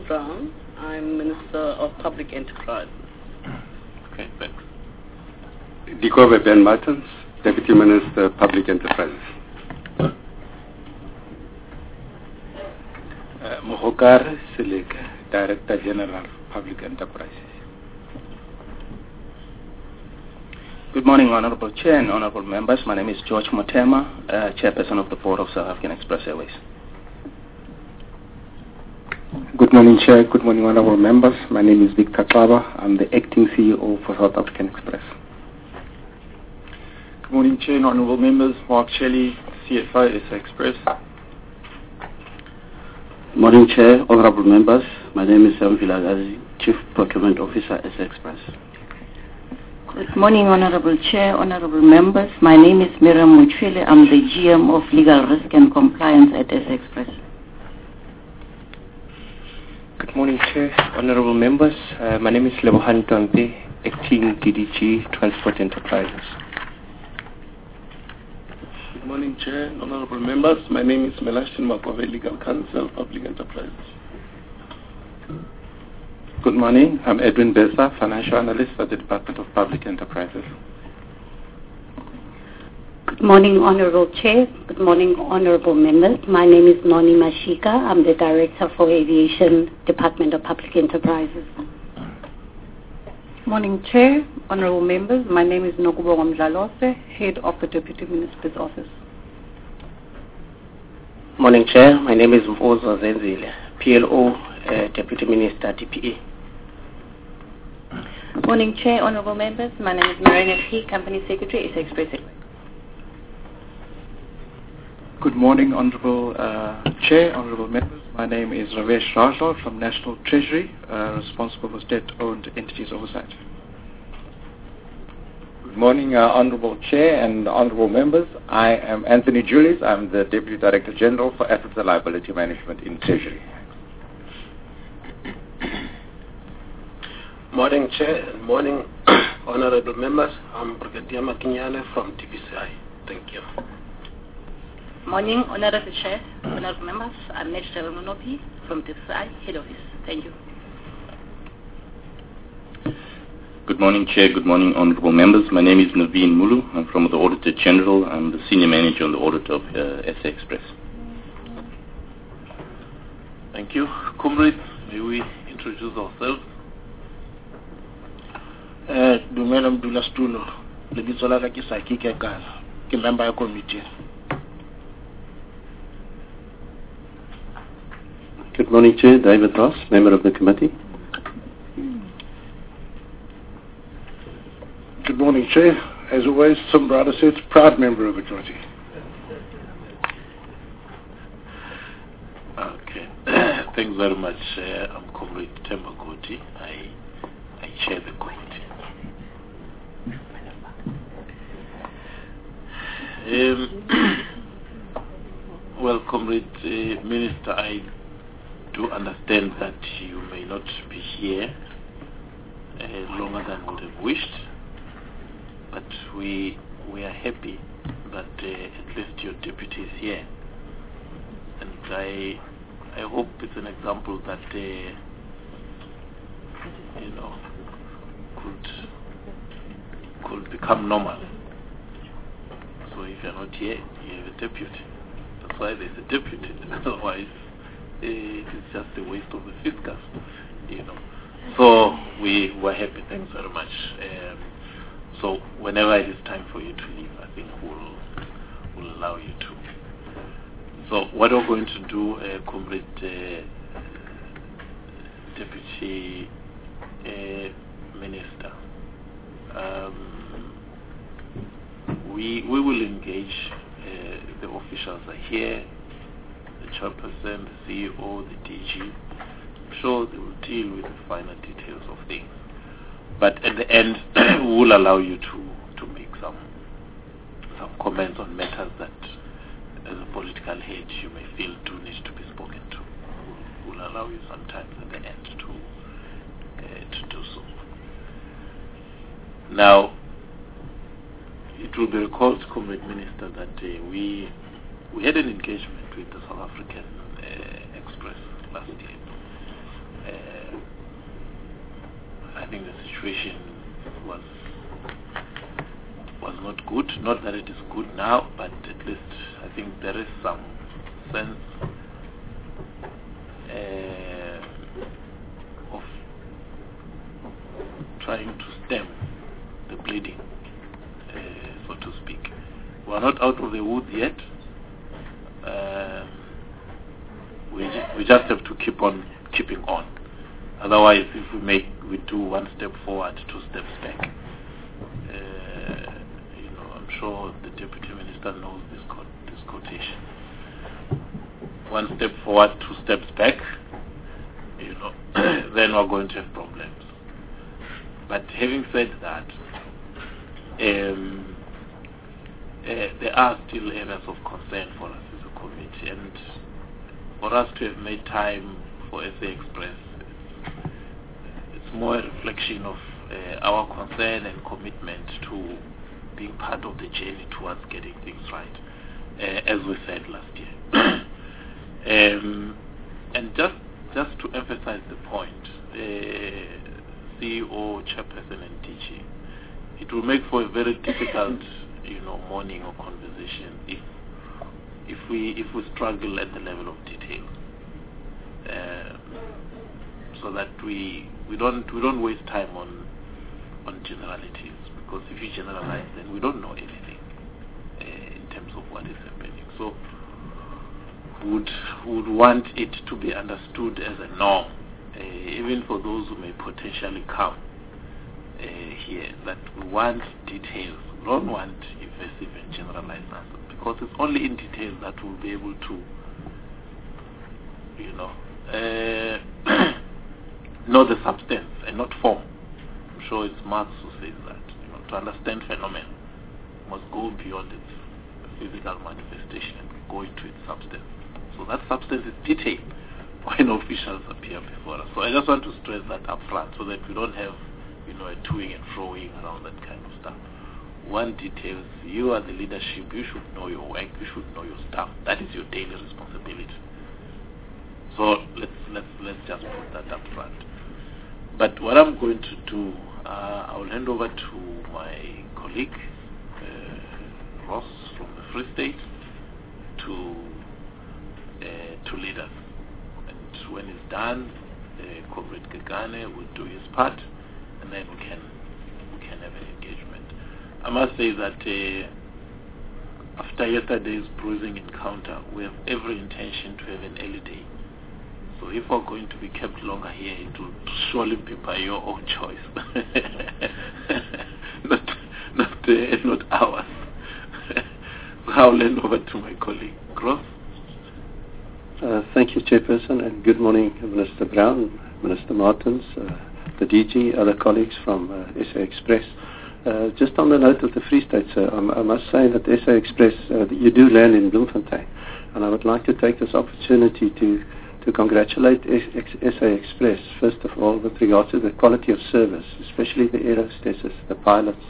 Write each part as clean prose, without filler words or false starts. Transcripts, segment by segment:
Brown. I'm Minister of Public Enterprise. Okay, thanks. Dikobe Ben Martins, Deputy Minister, Public Enterprises. Mohokar Silika, Director General, Public Enterprises. Good morning, Honorable Chair and Honorable Members. My name is George Motema, Chairperson of the Board of South African Express Airways. Good morning, Chair. Good morning, Honorable Members. My name is Victor Kaba. I'm the Acting CEO for South African Express. Good morning, Chair and Honorable Members. Mark Shelley, CFO, SA Express. Morning, Chair, Honorable Members. My name is Sam Vilagazi, Chief Procurement Officer, SA Express. Good morning, Honorable Chair, Honorable Members. My name is Miriam Muchwele. I'm the GM of Legal Risk and Compliance at SA Express. Good morning, Chair, Honorable Members. My name is Lebohang Twampe, Acting DDG, Transport Enterprises. Good morning, Chair, Honorable Members. My name is Melashin Makove, Legal Counsel, Public Enterprises. Good morning. I'm Edwin Besa, Financial Analyst at the Department of Public Enterprises. Good morning, Honorable Chair. Good morning, Honorable Members. My name is Noni Mashika. I'm the Director for Aviation, Department of Public Enterprises. Morning, Chair, Honorable Members. My name is Nokubongo Mdlalose, Head of the Deputy Minister's Office. Morning, Chair. My name is Mfozo Zenzile, PLO, Deputy Minister, DPE. Morning, Chair, Honorable Members. My name is Marina P., Company Secretary, SA Express. Good morning, Honorable Chair, Honorable Members. My name is Ravesh Rajal from National Treasury, responsible for state-owned entities oversight. Good morning, Honorable Chair and Honorable Members. I am Anthony Julius. I'm the Deputy Director General for Assets and Liability Management in Treasury. Morning, Chair, and morning, Honorable Members. I'm Brigadier Makinyane from TPCI. Thank you. Morning, Honorable Chair, Honorable Members. I'm Major General Monopi from TPCI, Head Office. Thank you. Good morning, Chair. Good morning, Honorable Members. My name is Naveen Mulu. I'm from the Auditor General. I'm the Senior Manager on the Audit of SA Express. Thank you. Comrades, may we introduce ourselves? Dumela Mdula Stulo, lebitso la ka ke Saki Kekana, ke member ya committee. Good morning, Chair. David Ross, member of the committee. Good morning, Chair. As always, Sombrada says, proud member of the committee. Okay. Thanks very much. I'm Comrade Temba Koti. I chair the committee. Well, Comrade Minister, I do understand that you may not be here longer than would have wished, but we are happy that at least your deputy is here, and I hope it's an example that could become normal. So if you're not here, you have a deputy. That's why there's a deputy. Otherwise, it's just a waste of the fiscal, So we were happy. Thanks very much. So whenever it is time for you to leave, I think we'll allow you to. So what we're going to do, Comrade Deputy Minister, we will engage. The officials are here, the chairperson, the CEO, the DG. I'm sure they will deal with the finer details of things. But at the end, we will allow you to make some comments on matters that, as a political head, you may feel do need to be spoken to. We'll allow you sometimes at the end to do so. Now, it will be recalled, Comrade Minister, that we had an engagement with the South African Express last year, think the situation was not good. Not that it is good now, but at least I think there is some sense of trying to stem the bleeding, so to speak. We are not out of the woods yet. We just have to keep on keeping on. Otherwise, if we do one step forward, two steps back. I'm sure the Deputy Minister knows this quotation. One step forward, two steps back. Then we're going to have problems. But having said that, there are still areas of concern for us as a committee, and for us to have made time for SA Express, it's more a reflection of our concern and commitment to being part of the journey towards getting things right, as we said last year. And just to emphasize the point, CEO, chairperson, and DG, it will make for a very difficult, morning or conversation if we struggle at the level of detail, so that we don't waste time on generalities, because if you generalize, then we don't know anything in terms of what is happening. So would want it to be understood as a norm, even for those who may potentially come here, that we want details. We don't want evasive and generalized answers, because it's only in detail that we'll be able to, know the substance and not form. I'm sure it's Marx who says that. To understand phenomena, must go beyond its physical manifestation and go into its substance. So that substance is detail when officials appear before us. So I just want to stress that up front, so that we don't have, a toing and froing around that kind of stuff. One details, you are the leadership, you should know your work, you should know your staff. That is your daily responsibility. So let's just put that up front. But what I'm going to do, I will hand over to my colleague, Ross from the Free State, to lead us. And when it's done, Comrade Kekane will do his part, and then we can have an engagement. I must say that after yesterday's bruising encounter, we have every intention to have an early day. So if we're going to be kept longer here, it will surely be by your own choice, not ours. So I'll hand over to my colleague, Gross. Thank you, Chairperson, and good morning, Minister Brown, Minister Martins, the DG, other colleagues from SA Express. Just on the note of the Free State, sir, I must say that SA Express, you do land in Bloemfontein, and I would like to take this opportunity to congratulate SA Express, first of all, with regard to the quality of service, especially the air hostesses, the pilots,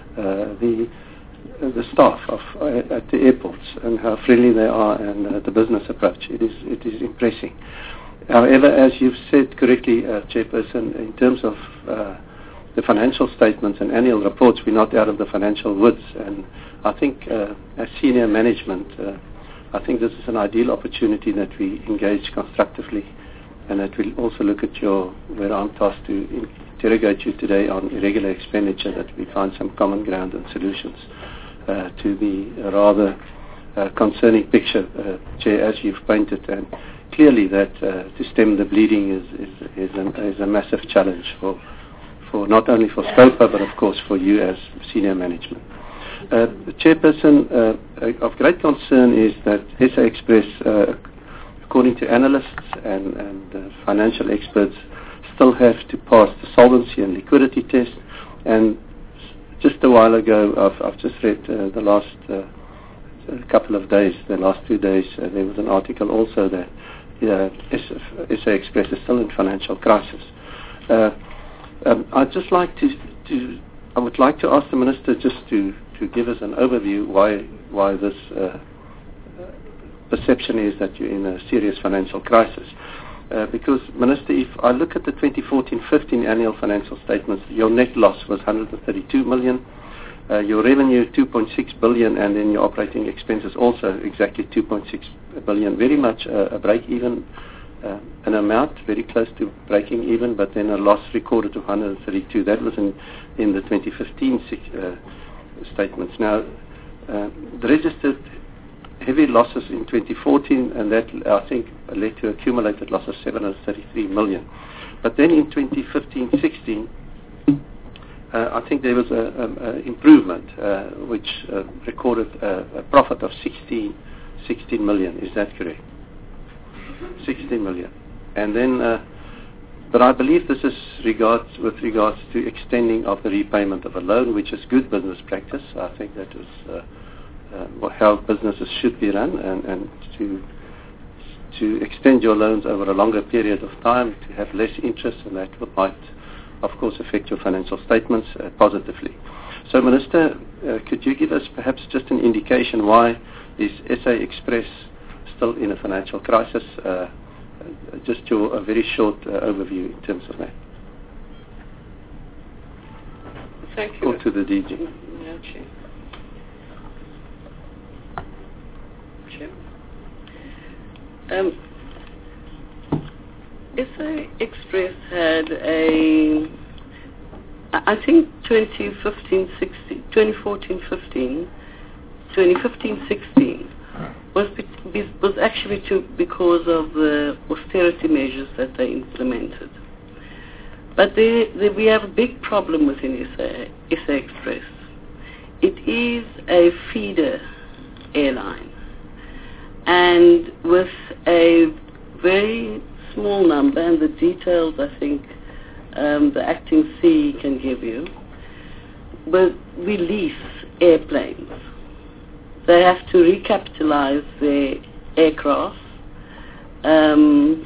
the staff at the airports, and how friendly they are, and the business approach. It is impressive. However, as you've said correctly, Chairperson, in terms of the financial statements and annual reports, we're not out of the financial woods, and I think as senior management, I think this is an ideal opportunity that we engage constructively, and that we'll also look at where I'm tasked to interrogate you today on irregular expenditure, that we find some common ground and solutions to the rather concerning picture, Chair, as you've painted, and clearly that to stem the bleeding is a massive challenge for not only for SCOPA, but of course for you as senior management. Chairperson, of great concern is that SA Express, according to analysts and financial experts, still have to pass the solvency and liquidity test. And just a while ago, I've just read the last couple of days, the last 2 days, there was an article also that SA Express is still in financial crisis. I'd just like I would like to ask the Minister just to give us an overview why this perception is that you're in a serious financial crisis. Because, Minister, if I look at the 2014-15 annual financial statements, your net loss was 132 million, your revenue 2.6 billion, and then your operating expenses also exactly 2.6 billion. Very much a break-even an amount, very close to breaking even, but then a loss recorded of 132. That was in the 2015 statements. Now, the registered heavy losses in 2014, and that, I think, led to accumulated loss of 733 million. But then in 2015-16, I think there was an improvement, which recorded a profit of 16 million. Is that correct? 16 million. And then, but I believe this is with regards to extending of the repayment of a loan, which is good business practice. I think that is how businesses should be run, and to extend your loans over a longer period of time, to have less interest, and that might, of course, affect your financial statements positively. So, Minister, could you give us perhaps just an indication why is SA Express still in a financial crisis? Just a very short overview in terms of that. Thank you. Or to the DG. Yeah, Chair. SA Express had I think 2014-16 was actually because of the austerity measures that they implemented. But we have a big problem within SA Express. It is a feeder airline, and with a very small number, and the details I think the acting C can give you, but we lease airplanes. They have to recapitalize their aircraft and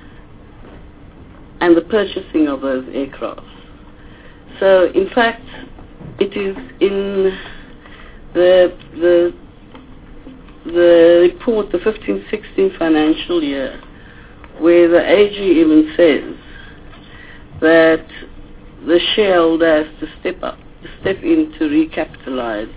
the purchasing of those aircraft. So in fact, it is in the report, the 15-16 financial year, where the AG even says that the shareholder has to step in to recapitalize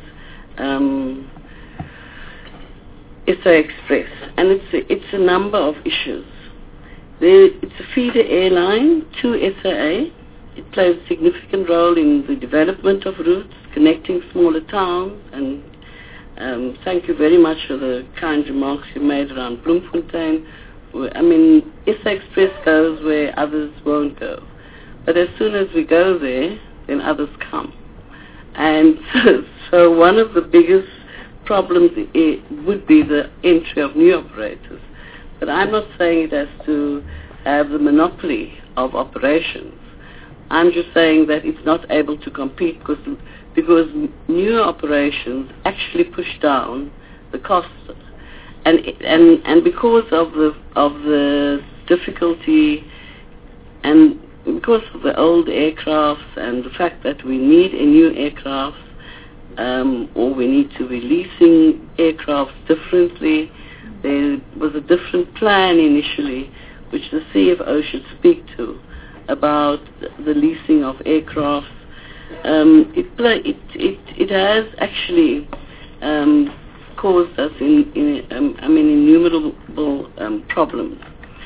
SA Express, and it's a number of issues. It's a feeder airline to SAA. It plays a significant role in the development of routes connecting smaller towns, and thank you very much for the kind remarks you made around Bloemfontein. I mean, SA Express goes where others won't go. But as soon as we go there, then others come. And so one of the biggest problems would be the entry of new operators. But I'm not saying it has to have the monopoly of operations. I'm just saying that it's not able to compete because new operations actually push down the costs, and because of the difficulty and because of the old aircrafts and the fact that we need a new aircraft, or we need to be leasing aircraft differently. There was a different plan initially, which the CFO should speak to, about the leasing of aircraft. It has actually caused us innumerable problems.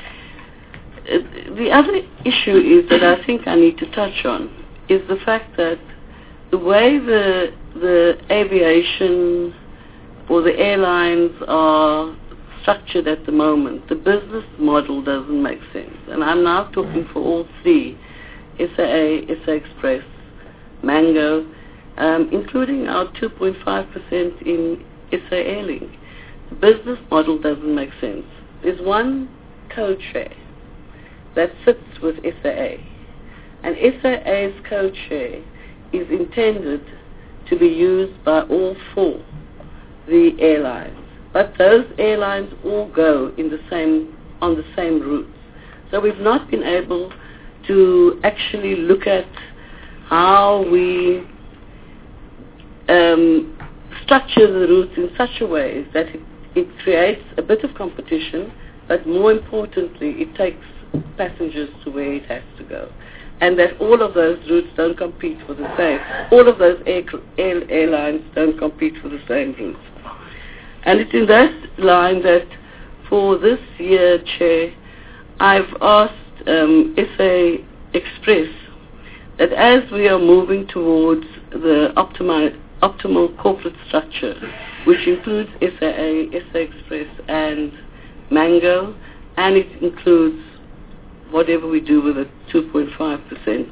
The other issue is that I think I need to touch on is the fact that the way the aviation or the airlines are structured at the moment, the business model doesn't make sense. And I'm now talking for all three, SAA, SA Express, Mango, including our 2.5% in SA Airlink. The business model doesn't make sense. There's one code share that sits with SAA, and SAA's code share is intended to be used by all four the airlines, but those airlines all go on the same routes. So we've not been able to actually look at how we structure the routes in such a way that it creates a bit of competition, but more importantly, it takes passengers to where it has to go. And that all of those routes don't compete for the same. All of those airlines don't compete for the same routes. And it's in that line that for this year, Chair, I've asked SA Express that as we are moving towards the optimal corporate structure, which includes SAA, SA Express and Mango, and it includes whatever we do with the 2.5%.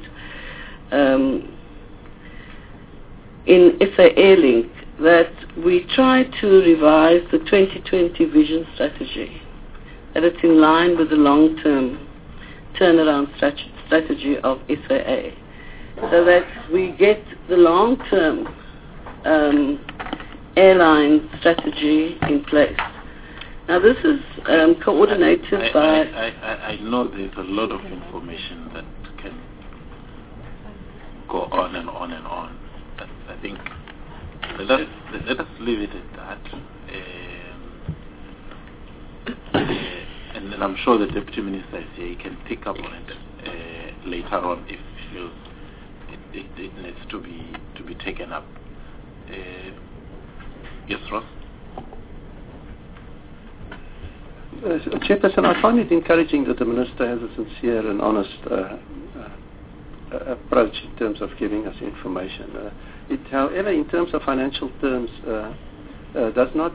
In SA Airlink, that we try to revise the 2020 vision strategy, that it's in line with the long-term turnaround strategy of SAA, so that we get the long-term airline strategy in place. Now this is coordinated by... I know there's a lot of information that can go on and on and on. But I think let us leave it at that. And then I'm sure the Deputy Minister is here. He can pick up on it later on if he feels it needs to be taken up. Yes, Ross? Chairperson, I find it encouraging that the Minister has a sincere and honest approach in terms of giving us information. It, however, in terms of financial terms, does not,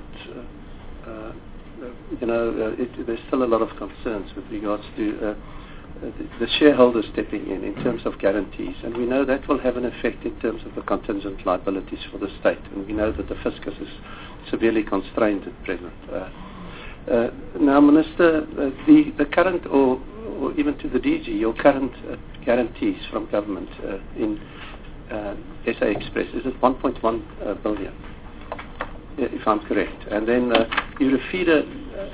there's still a lot of concerns with regards to the shareholders stepping in terms of guarantees. And we know that will have an effect in terms of the contingent liabilities for the state. And we know that the fiscus is severely constrained at present. Now, Minister, the current, or even to the DG, your current guarantees from government in SA Express, is it 1.1 billion, if I'm correct? And then Eurofeeder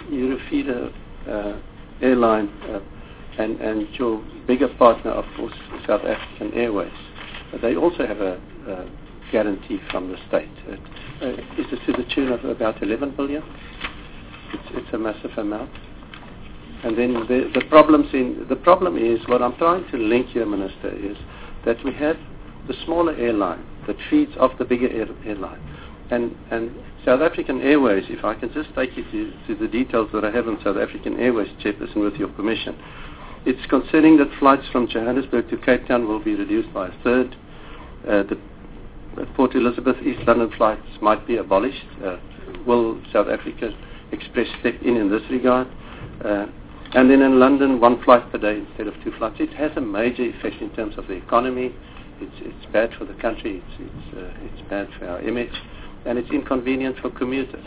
airline and your bigger partner, of course, South African Airways, they also have a guarantee from the state. Is it to the tune of about 11 billion? It's a massive amount. And then the problem is, what I'm trying to link here, Minister, is that we have the smaller airline that feeds off the bigger airline. And South African Airways, if I can just take you to the details that I have on South African Airways, Chairperson, with your permission. It's concerning that flights from Johannesburg to Cape Town will be reduced by a third. The Port Elizabeth East London flights might be abolished. Will South Africa Express step in this regard? And then in London, 1 flight per day instead of 2 flights. It has a major effect in terms of the economy. It's bad for the country. It's bad for our image, and it's inconvenient for commuters.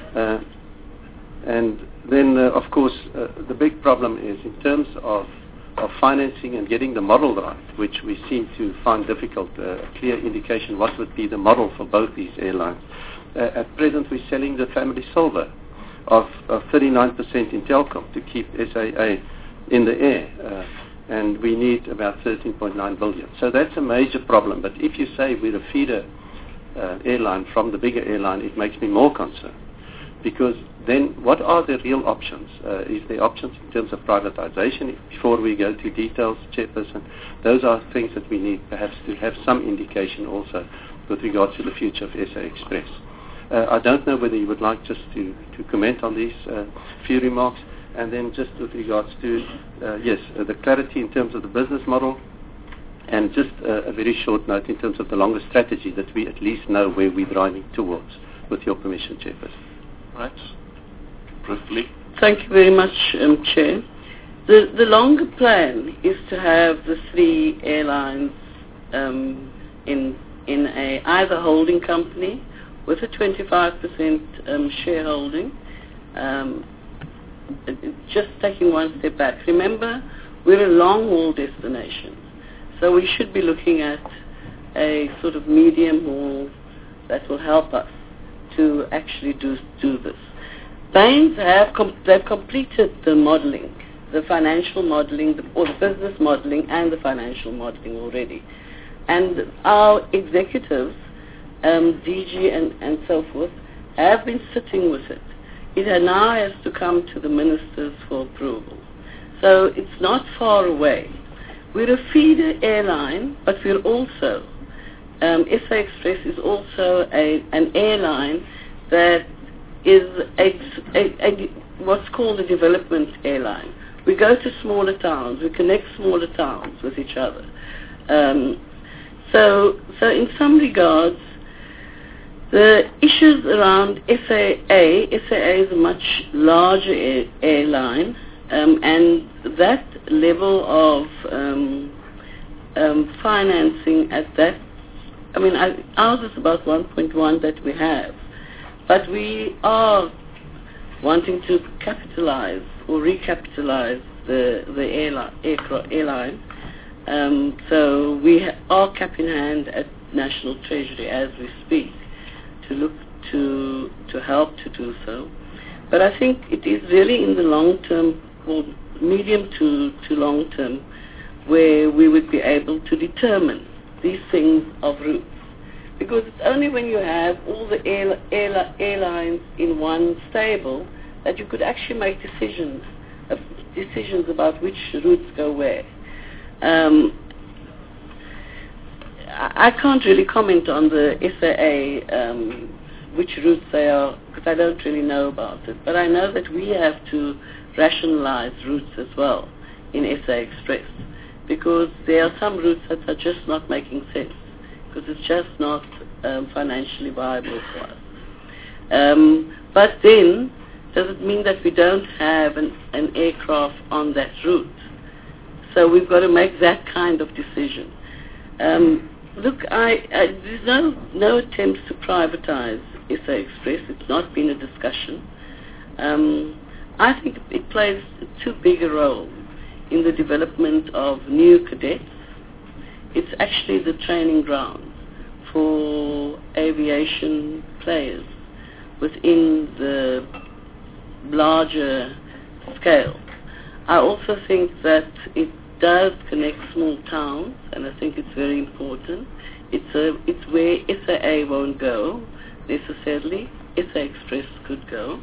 And then, of course, the big problem is in terms of financing and getting the model right, which we seem to find difficult. A clear indication what would be the model for both these airlines. At present, we're selling the family silver of 39% in Telkom to keep SAA in the air, and we need about 13.9 billion. So that's a major problem. But if you say we're a feeder airline from the bigger airline, it makes me more concerned, because then what are the real options? Is there options in terms of privatization? Before we go to details, Chairperson, those are things that we need perhaps to have some indication also with regard to the future of SA Express. I don't know whether you would like just to comment on these few remarks, and then just with regards to, the clarity in terms of the business model, and just a very short note in terms of the longer strategy, that we at least know where we're driving towards, with your permission, Chairperson. Right. Briefly. Thank you very much, Chair. The longer plan is to have the 3 airlines in a either holding company with a 25% shareholding. Just taking one step back. Remember, we're a long-haul destination, so we should be looking at a sort of medium haul that will help us to actually do this. Bains they've completed the modeling, the financial modeling, or the business modeling and the financial modeling already. And our executives, DG and so forth, have been sitting with it. It now has to come to the ministers for approval. So it's not far away. We're a feeder airline, but we're also, SA Express is also an airline that is what's called a development airline. We go to smaller towns, we connect smaller towns with each other. So in some regards, the issues around SAA is a much larger airline, and that level of financing at that, I mean, ours is about 1.1 that we have, but we are wanting to capitalize or recapitalize the airline. So we are cap in hand at National Treasury as we speak to look to help to do so. But I think it is really in the long term or medium to long term where we would be able to determine these things of routes. Because it's only when you have all the airlines in one stable that you could actually make decisions about which routes go where. I can't really comment on the SAA, which routes they are, because I don't really know about it. But I know that we have to rationalize routes as well in SA Express, because there are some routes that are just not making sense, because it's just not financially viable for us. But then, does it mean that we don't have an aircraft on that route? So we've got to make that kind of decision. Look, there's no attempts to privatize SA Express. It's not been a discussion. I think it plays too big a role in the development of new cadets. It's actually the training ground for aviation players within the larger scale. I also think that it does connect small towns, and I think it's very important. It's where SAA won't go necessarily. SA Express could go.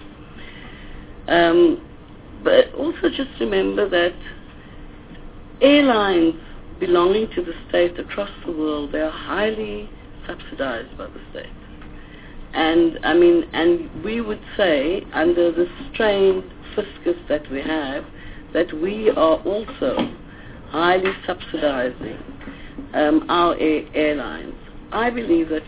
But also just remember that airlines belonging to the state across the world, they are highly subsidized by the state. And I mean, and we would say under the strained fiscus that we have, that we are also highly subsidizing our airlines. I believe that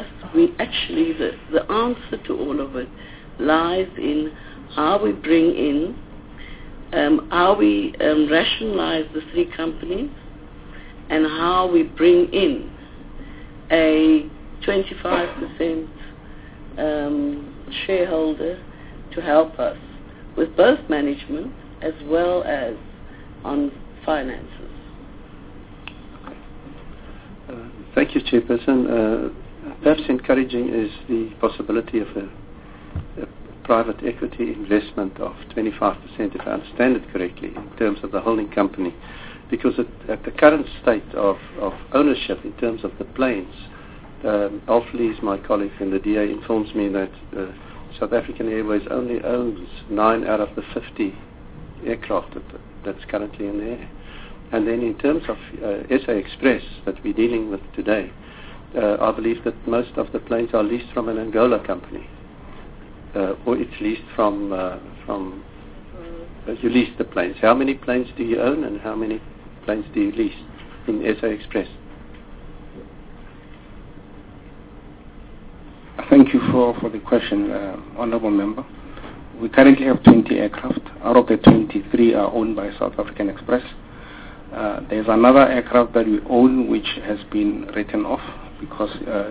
the answer to all of it lies in how we bring in, how we rationalize the three companies, and how we bring in a 25% shareholder to help us with both management as well as on finances. Thank you, Chairperson. Perhaps encouraging is the possibility of a private equity investment of 25%, if I understand it correctly, in terms of the holding company. Because at the current state of ownership in terms of the planes, Alf Lees, my colleague in the DA, informs me that South African Airways only owns 9 out of the 50 aircraft that's currently in the air. And then in terms of SA Express that we're dealing with today, I believe that most of the planes are leased from an Angola company, or it's leased from you lease the planes. How many planes do you own, and how many planes do you lease in SA Express? Thank you for the question, Honourable Member. We currently have 20 aircraft. Out of the 23 are owned by South African Express. There's another aircraft that we own which has been written off because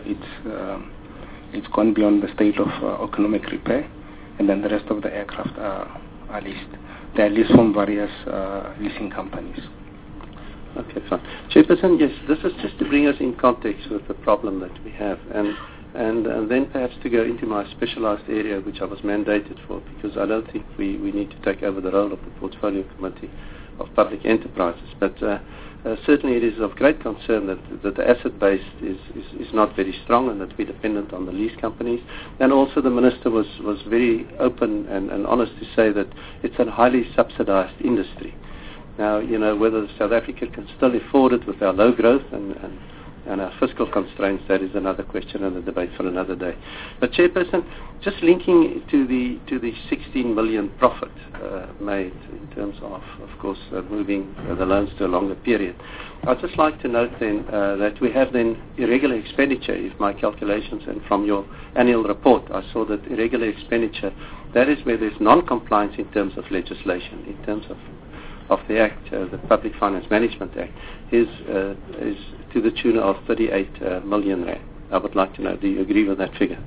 it's gone beyond the state of economic repair, and then the rest of the aircraft are leased. They are leased from various leasing companies. Okay, fine. Chairperson, yes, this is just to bring us in context with the problem that we have, and then perhaps to go into my specialized area, which I was mandated for, because I don't think we need to take over the role of the Portfolio Committee of Public Enterprises. But certainly it is of great concern that the asset base is not very strong, and that we're dependent on the lease companies. And also the Minister was very open and honest to say that it's a highly subsidized industry. Now, whether South Africa can still afford it with our low growth and our fiscal constraints, that is another question and a debate for another day. But Chairperson, just linking to the 16 million profit made in terms of course, moving the loans to a longer period. I'd just like to note then that we have then irregular expenditure, if my calculations, and from your annual report, I saw that irregular expenditure, that is where there's non-compliance in terms of legislation, in terms of the Act, the Public Finance Management Act, is to the tune of 38 million rand. I would like to know, do you agree with that figure?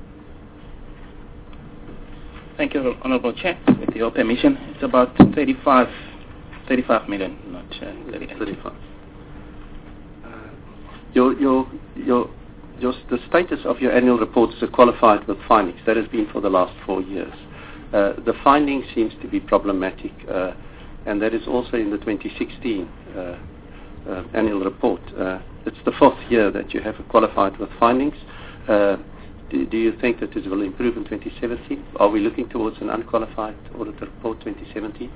Thank you, Honourable Chair. With your permission, it's about 35 million, not 38. 35. The status of your annual report is qualified with findings. That has been for the last 4 years. The finding seems to be problematic, and that is also in the 2016 annual report. It's the 4th year that you have qualified with findings. Do you think that this will improve in 2017? Are we looking towards an unqualified audit report 2017?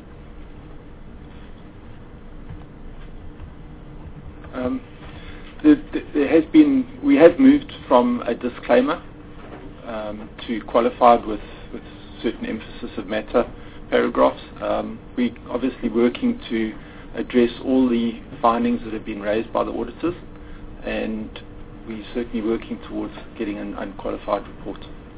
We have moved from a disclaimer to qualified with certain emphasis of matter paragraphs. We're obviously working to address all the findings that have been raised by the auditors, and we're certainly working towards getting an unqualified report.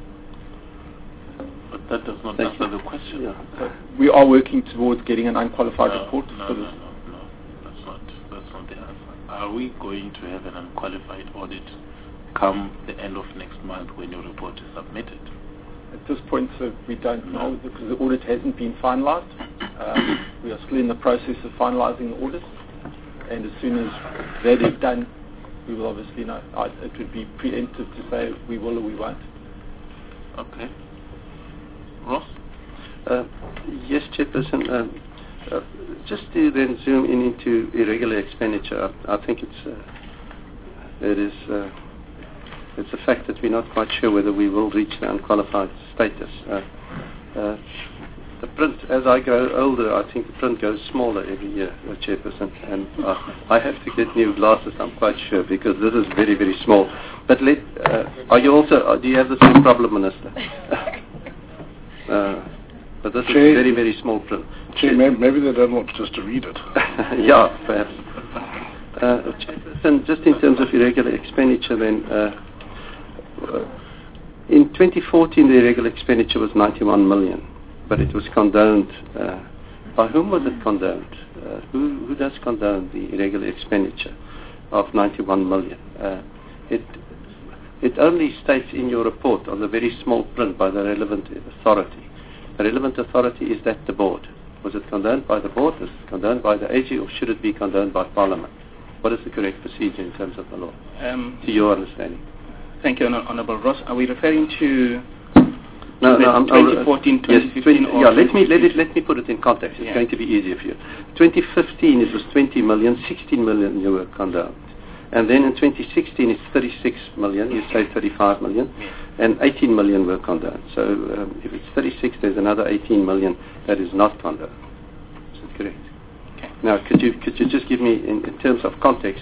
But that does not answer the question. Yeah. We are working towards getting an unqualified report. No, that's not the answer. Are we going to have an unqualified audit come the end of next month when your report is submitted? At this point, we don't know because the audit hasn't been finalised. We are still in the process of finalising the audit, and as soon as that is done, we will obviously know. It would be preemptive to say we will or we won't. Okay. Ross? Yes, Chairperson. Just to then zoom in into irregular expenditure, I think it's a fact that we're not quite sure whether we will reach the unqualified status. The print, as I grow older, I think the print goes smaller every year, Chairperson, and I have to get new glasses, I'm quite sure, because this is very, very small. But do you have the same problem, Minister? But this is very, very small print. Chair, maybe they don't want just to read it. Yeah, perhaps. Chairperson, just in terms of irregular expenditure then, in 2014 the irregular expenditure was 91 million, but it was condoned. By whom was it condoned? Who does condone the irregular expenditure of 91 million? It only states in your report on the very small print by the relevant authority. The relevant authority, is that the board? Was it condoned by the board? Was it condoned by the AG, or should it be condoned by Parliament? What is the correct procedure in terms of the law, to your understanding? Thank you, Honourable Ross. Are we referring to 2014, 2015? Yes, let me put it in context. It's going to be easier for you. 2015, it was 20 million, 16 million you were condoned. And then in 2016, it's 36 million, you say 35 million, and 18 million were condoned. So if it's 36, there's another 18 million that is not condoned. Is that correct? Okay. Now, could you just give me, in terms of context,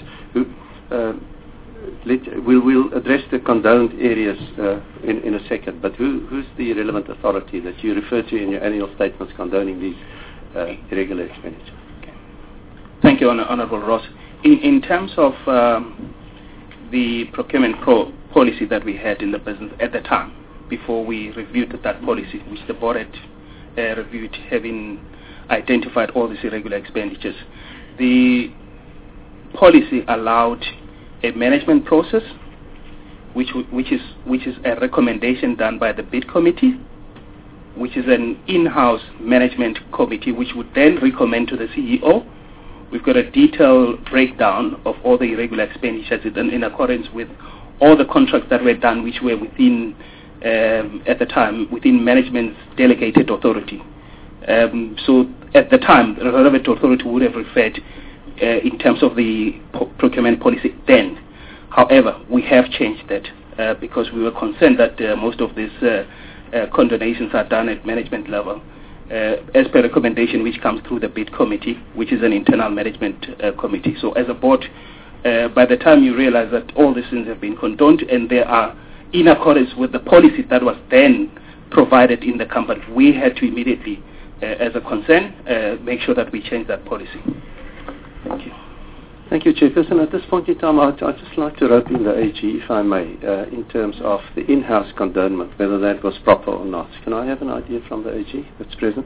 we'll address the condoned areas in a second, but who's the relevant authority that you refer to in your annual statements condoning these irregular expenditure? Okay. Thank you, Honourable Ross. In terms of the procurement policy that we had in the business at the time, before we reviewed that policy, which the board had reviewed, having identified all these irregular expenditures, the policy allowed a management process, which is a recommendation done by the bid committee, which is an in-house management committee, which would then recommend to the CEO. We've got a detailed breakdown of all the irregular expenditures in accordance with all the contracts that were done, which were within, at the time, within management's delegated authority. So at the time, the relevant authority would have referred in terms of the procurement policy then. However, we have changed that because we were concerned that most of these condonations are done at management level. as per recommendation which comes through the bid committee, which is an internal management committee. So as a board, by the time you realize that all these things have been condoned and they are in accordance with the policy that was then provided in the company, we had to immediately, as a concern, make sure that we change that policy. Thank you. Thank you, Chairperson. At this point in time, I'd just like to rope in the AG, if I may, in terms of the in-house condonment, whether that was proper or not. Can I have an idea from the AG that's present?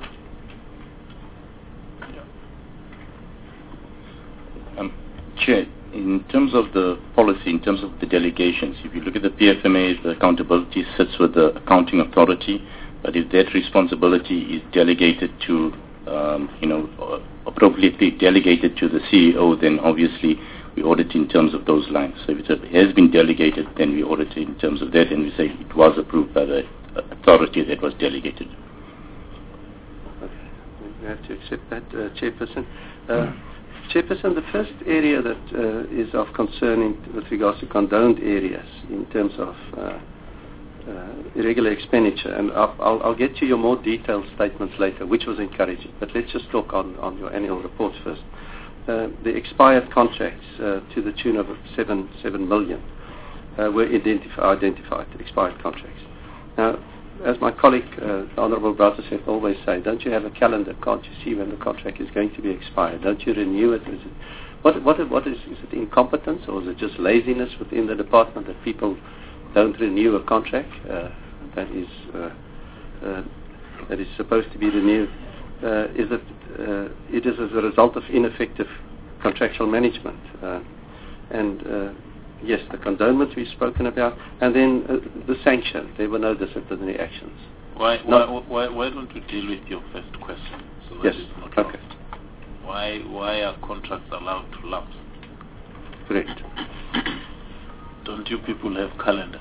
Chair, in terms of the policy, in terms of the delegations, if you look at the PFMA, the accountability sits with the accounting authority, but if that responsibility is delegated to, appropriately delegated to the CEO, then obviously we audit in terms of those lines. So if it has been delegated, then we audit in terms of that, and we say it was approved by the authority that was delegated. Okay, we have to accept that, Chairperson. Chairperson, the first area that is of concern with regards to condoned areas in terms of irregular expenditure, and I'll get to your more detailed statements later, which was encouraging, but let's just talk on your annual report first. The expired contracts to the tune of 7 million were identified, expired contracts. Now, as my colleague, Honourable Brothership, always say, don't you have a calendar? Can't you see when the contract is going to be expired? Don't you renew it? What is it incompetence, or is it just laziness within the department that people don't renew a contract that is supposed to be renewed? It is as a result of ineffective contractual management. Yes, the condonement we've spoken about, and then the sanction. There were no disciplinary actions. Why don't you deal with your first question? So that yes. It's not Okay. Lost. Why are contracts allowed to lapse? Correct. Don't you people have calendars?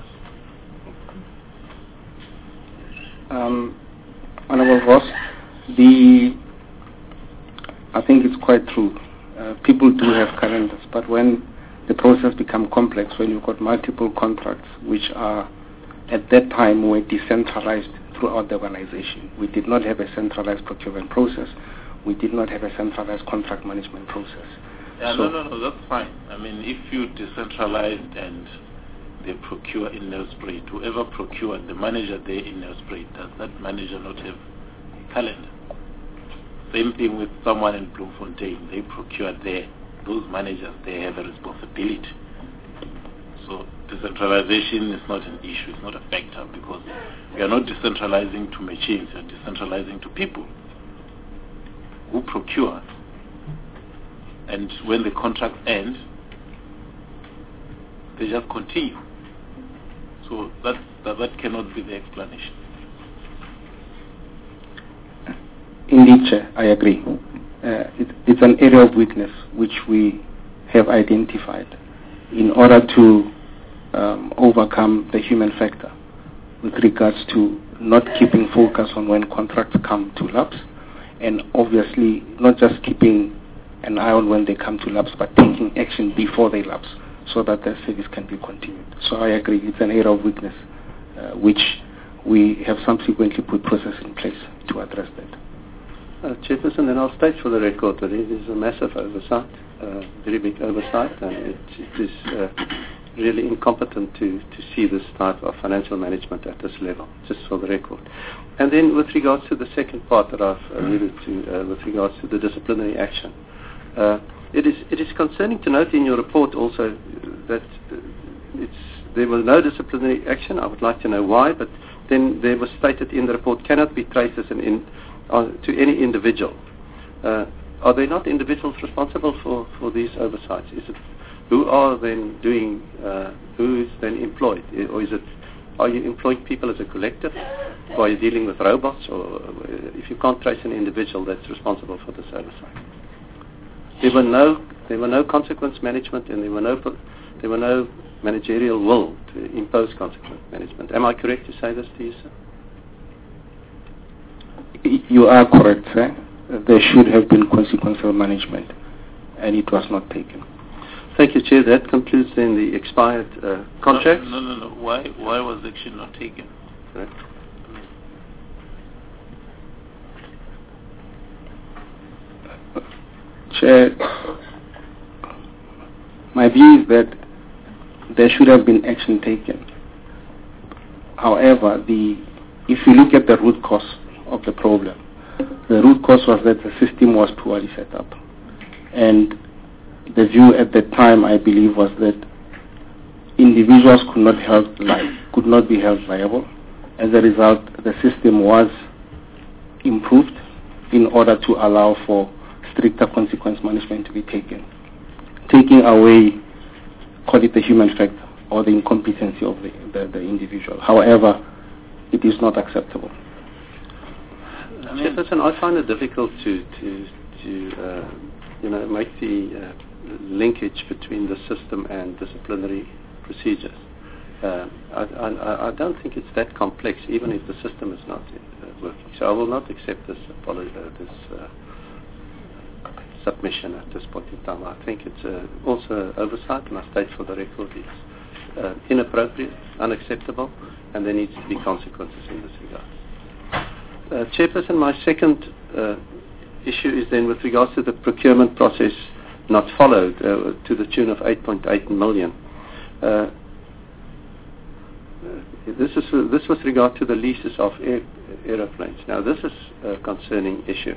Honourable Ross, I think it's quite true. People do have calendars, but when the process becomes complex, when you've got multiple contracts which are, at that time, were decentralized throughout the organization. We did not have a centralized procurement process. We did not have a centralized contract management process. Yeah, so no, that's fine. I mean, if you decentralized and they procure in Nelspruit, whoever procured, the manager there in Nelspruit, does that manager not have a calendar? Same thing with someone in Bloemfontein. They procure there. Those managers, they have a responsibility. So decentralization is not an issue, it's not a factor, because we are not decentralizing to machines, we are decentralizing to people who procure. And when the contract ends, they just continue. So that cannot be the explanation. Indeed, Chair, I agree. It's an area of weakness which we have identified in order to overcome the human factor with regards to not keeping focus on when contracts come to lapse, and obviously not just keeping an eye on when they come to lapse, but taking action before they lapse so that the service can be continued. So I agree, it's an area of weakness which we have subsequently put process in place to address that. Chairperson, then I'll state for the record that it is a massive oversight, very big oversight, and it is really incompetent to see this type of financial management at this level, just for the record. And then with regards to the second part that I've alluded to, with regards to the disciplinary action, it is concerning to note in your report also that there was no disciplinary action. I would like to know why, but then there was stated in the report cannot be traced as to any individual. Are they not individuals responsible for these oversights? Who are then doing? Who is then employed? Or are you employing people as a collective? Or are you dealing with robots? Or if you can't trace an individual that's responsible for this oversight, there were no consequence management, and there were no managerial will to impose consequence management. Am I correct to say this to you, sir? You are correct, sir. There should have been consequential management, and it was not taken. Thank you, Chair. That concludes then the expired contracts. No. Why was action not taken? Correct. Chair, my view is that there should have been action taken. However, if you look at the root cause of the problem, the root cause was that the system was poorly set up. And the view at that time, I believe, was that individuals could not be held liable. As a result, the system was improved in order to allow for stricter consequence management to be taken, taking away, call it the human factor or the incompetency of the individual. However, it is not acceptable. Chairperson, I find it difficult to make the linkage between the system and disciplinary procedures. I don't think it's that complex, even if the system is not working. So I will not accept this submission at this point in time. I think it's also oversight, and I state for the record it's inappropriate, unacceptable, and there needs to be consequences in this regard. Chairperson, my second issue is then with regards to the procurement process not followed to the tune of 8.8 million. This with regard to the leases of aeroplanes. Now, this is a concerning issue.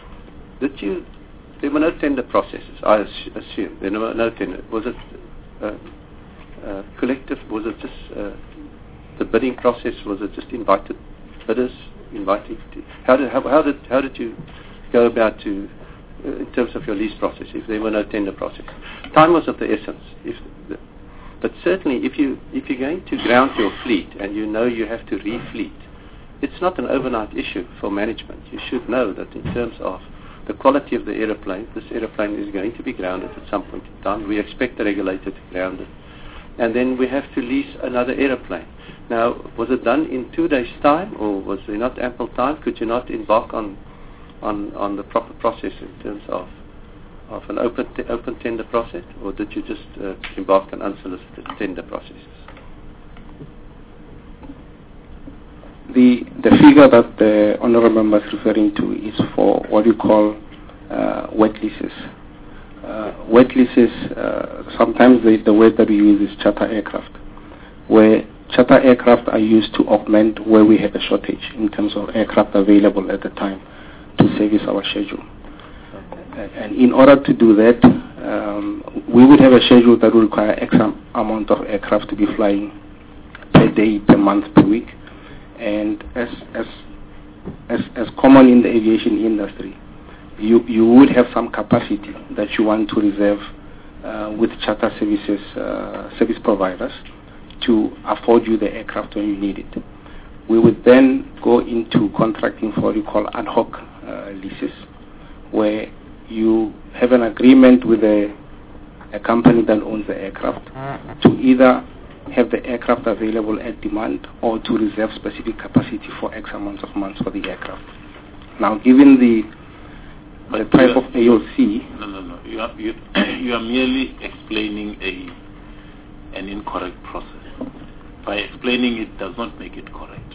There were no tender processes, I assume. There were no tender. Was it collective? Was it just the bidding process? Was it just invited bidders? How did you go about in terms of your lease process if there were no tender process? Time was of the essence. But certainly, if you're going to ground your fleet and you know you have to refleet, it's not an overnight issue for management. You should know that in terms of the quality of the aeroplane, this aeroplane is going to be grounded at some point in time. We expect the regulator to ground it. And then we have to lease another aeroplane. Now, was it done in 2 days' time, or was there not ample time? Could you not embark on the proper process in terms of an open tender process, or did you just embark on unsolicited tender processes? The figure that the honourable member is referring to is for what you call wet leases. Wet leases, sometimes the word that we use is charter aircraft, where charter aircraft are used to augment where we have a shortage in terms of aircraft available at the time to service our schedule. And in order to do that, we would have a schedule that would require X amount of aircraft to be flying per day, per month, per week. And as common in the aviation industry, you would have some capacity that you want to reserve with charter services, service providers to afford you the aircraft when you need it. We would then go into contracting for what you call ad hoc leases, where you have an agreement with a company that owns the aircraft to either have the aircraft available at demand or to reserve specific capacity for X amounts of months for the aircraft. Now, given the type of AOC... No. You are merely explaining an incorrect process. By explaining it does not make it correct.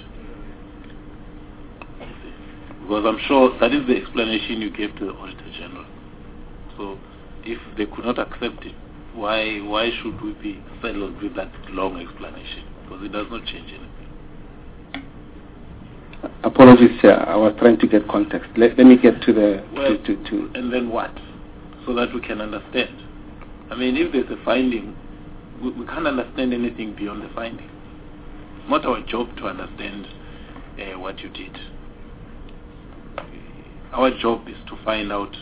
Because I'm sure that is the explanation you gave to the Auditor General. So if they could not accept it, why should we be saddled with that long explanation? Because it does not change anything. Apologies, sir. I was trying to get context. Let me get to the... And then what? So that we can understand. I mean, if there's a finding, we can't understand anything beyond the finding. It's not our job to understand what you did. Our job is to find out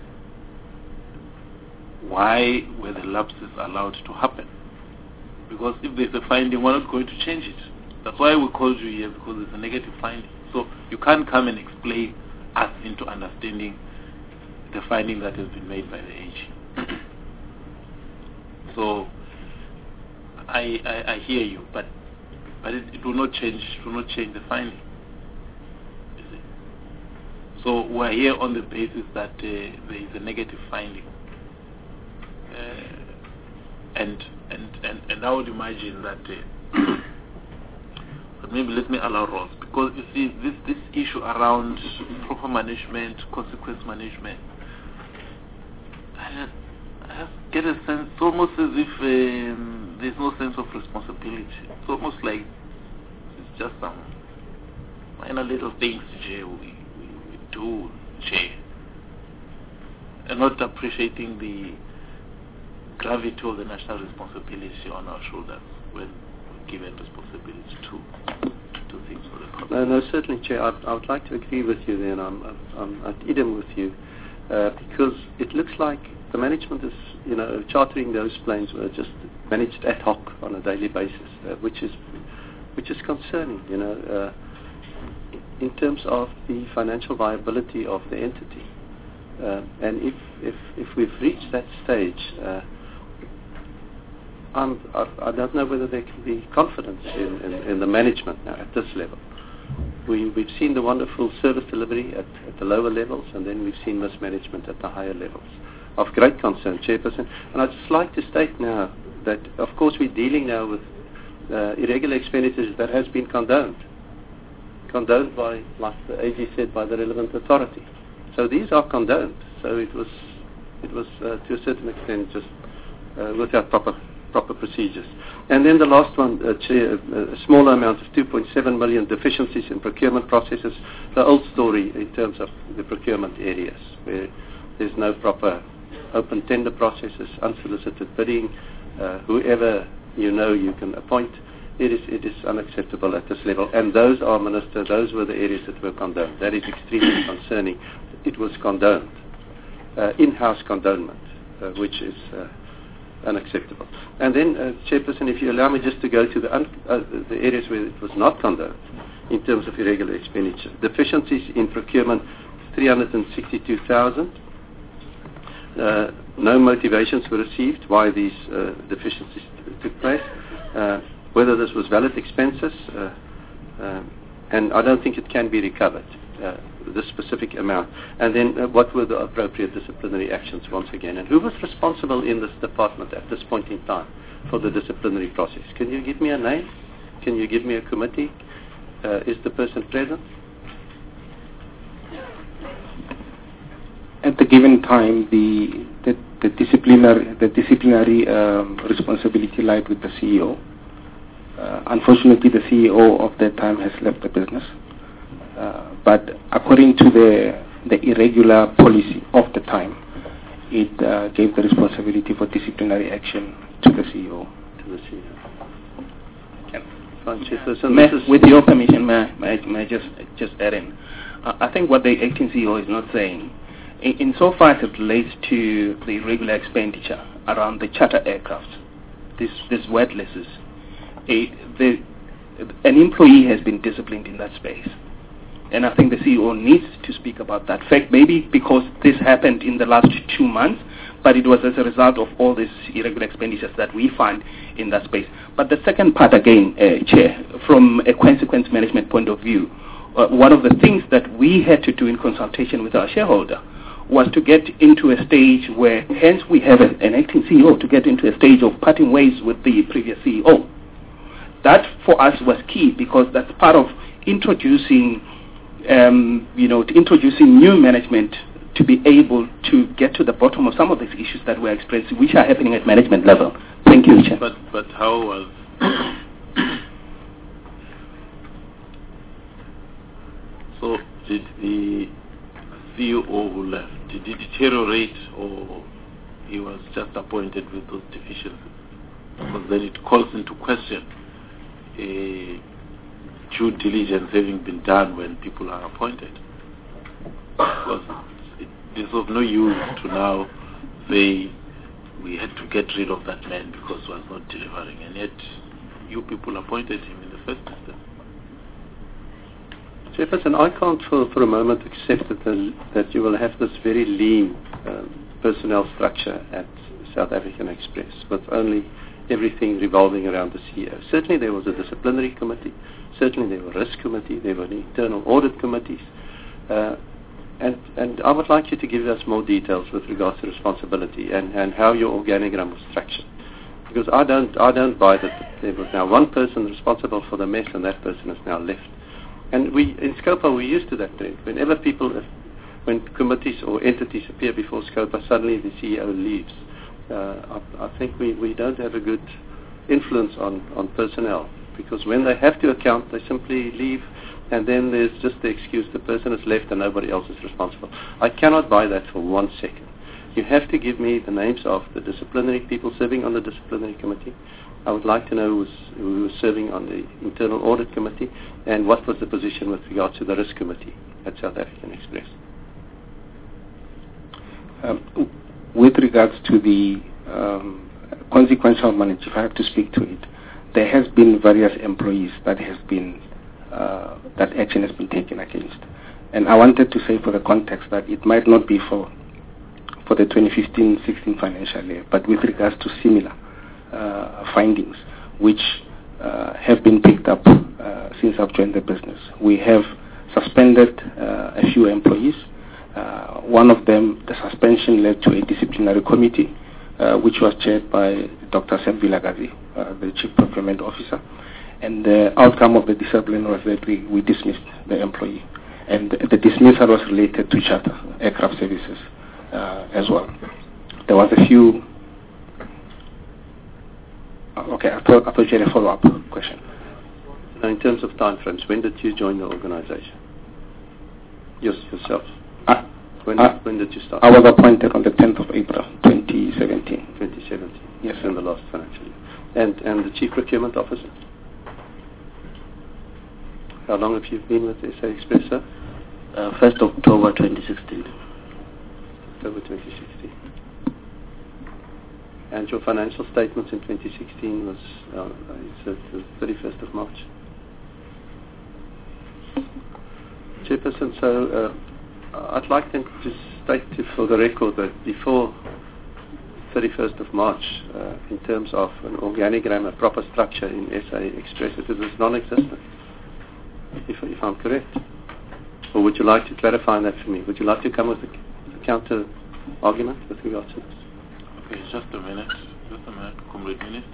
why were the lapses allowed to happen. Because if there's a finding, we're not going to change it. That's why we called you here, because it's a negative finding. So you can't come and explain us into understanding the finding that has been made by the AG. So I hear you, but it will not change. It will not change the finding. So we're here on the basis that there is a negative finding, and I would imagine that. But maybe let me allow Ross, because you see this issue around proper management, consequence management. get a sense, it's almost as if there's no sense of responsibility. It's almost like it's just some minor little things, Chair, we do, Chair, and not appreciating the gravity of the national responsibility on our shoulders when we're given responsibility to do things for the public. No, certainly, Chair. I would like to agree with you there, and I'm at idem with you, because it looks like the management is, chartering those planes were just managed ad hoc on a daily basis, which is concerning, in terms of the financial viability of the entity. And if we've reached that stage, I don't know whether there can be confidence in the management now at this level. We've seen the wonderful service delivery at the lower levels, and then we've seen mismanagement at the higher levels. Of great concern, Chairperson. And I'd just like to state now that, of course, we're dealing now with irregular expenditures that has been condoned by, like the AG said, by the relevant authority. So these are condoned. So it was to a certain extent just without proper procedures. And then the last one, Chair, a smaller amount of 2.7 million deficiencies in procurement processes. The old story in terms of the procurement areas, where there's no proper open tender processes, unsolicited bidding, whoever you can appoint. It is unacceptable at this level. And those are, Minister, those were the areas that were condoned. That is extremely concerning. It was condoned. In-house condonement, which is unacceptable. And then, Chairperson, if you allow me just to go to the areas where it was not condoned in terms of irregular expenditure. Deficiencies in procurement, 362,000. No motivations were received why these deficiencies took place. Whether this was valid expenses, and I don't think it can be recovered, this specific amount. And then what were the appropriate disciplinary actions once again? And who was responsible in this department at this point in time for the disciplinary process? Can you give me a name? Can you give me a committee? Is the person present? At the given time, the disciplinary responsibility lied with the CEO. Unfortunately, the CEO of that time has left the business. But according to the irregular policy of the time, it gave the responsibility for disciplinary action to the CEO. With your permission, may I just add in? I think what the acting CEO is not saying, insofar as it relates to the irregular expenditure around the charter aircraft, these wet lists, an employee has been disciplined in that space. And I think the CEO needs to speak about that fact, maybe because this happened in the last 2 months, but it was as a result of all these irregular expenditures that we find in that space. But the second part, again, Chair, from a consequence management point of view, one of the things that we had to do in consultation with our shareholder was to get into a stage where, hence we have an acting CEO, to get into a stage of parting ways with the previous CEO. That for us was key, because that's part of introducing new management to be able to get to the bottom of some of these issues that we're experiencing, which are happening at management level. Thank you, Chair. But how was so? Did the CEO who left, did he deteriorate, or he was just appointed with those deficiencies? Because then it calls into question due diligence having been done when people are appointed. Because it is of no use to now say we had to get rid of that man because he was not delivering, and yet you people appointed him in the first instance. Jefferson, I can't for a moment accept that you will have this very lean personnel structure at South African Express with only everything revolving around the CEO. Certainly there was a disciplinary committee, certainly there were risk committee, there were internal audit committees, and I would like you to give us more details with regards to responsibility and how your organogram was structured. Because I don't buy that there was now one person responsible for the mess and that person has now left. And we, in SCOPA, we're used to that trend. When committees or entities appear before SCOPA, suddenly the CEO leaves. I think we don't have a good influence on personnel, because when they have to account, they simply leave, and then there's just the excuse the person has left and nobody else is responsible. I cannot buy that for 1 second. You have to give me the names of the disciplinary people serving on the disciplinary committee. I would like to know who was serving on the internal audit committee, and what was the position with regard to the risk committee at South African Express. With regards to the consequential management, if I have to speak to it, there has been various employees that action has been taken against. And I wanted to say for the context that it might not be for the 2015-16 financial year, but with regards to similar findings, which have been picked up since I've joined the business. We have suspended a few employees. One of them, the suspension led to a disciplinary committee, which was chaired by Dr. Sam Vilagazi, the Chief Procurement Officer. And the outcome of the discipline was that we dismissed the employee. And the dismissal was related to charter aircraft services as well. There was a few... Okay, I thought you had a follow-up question. Now, in terms of time frames, when did you join the organization? Yourself? When did you start? I was appointed on the 10th of April, 2017. 2017? Yes. In the last financial year. And the Chief Procurement Officer? How long have you been with SA Express, sir? 1st October 2016. October 2016. And your financial statements in 2016 was the 31st of March. Chairperson, so I'd like them to state for the record that before 31st of March, in terms of an organigram, a proper structure in SA Express, it was non-existent, if I'm correct. Or would you like to clarify that for me? Would you like to come with a counter argument with regard to this? Okay, just a minute, Comrade Minister.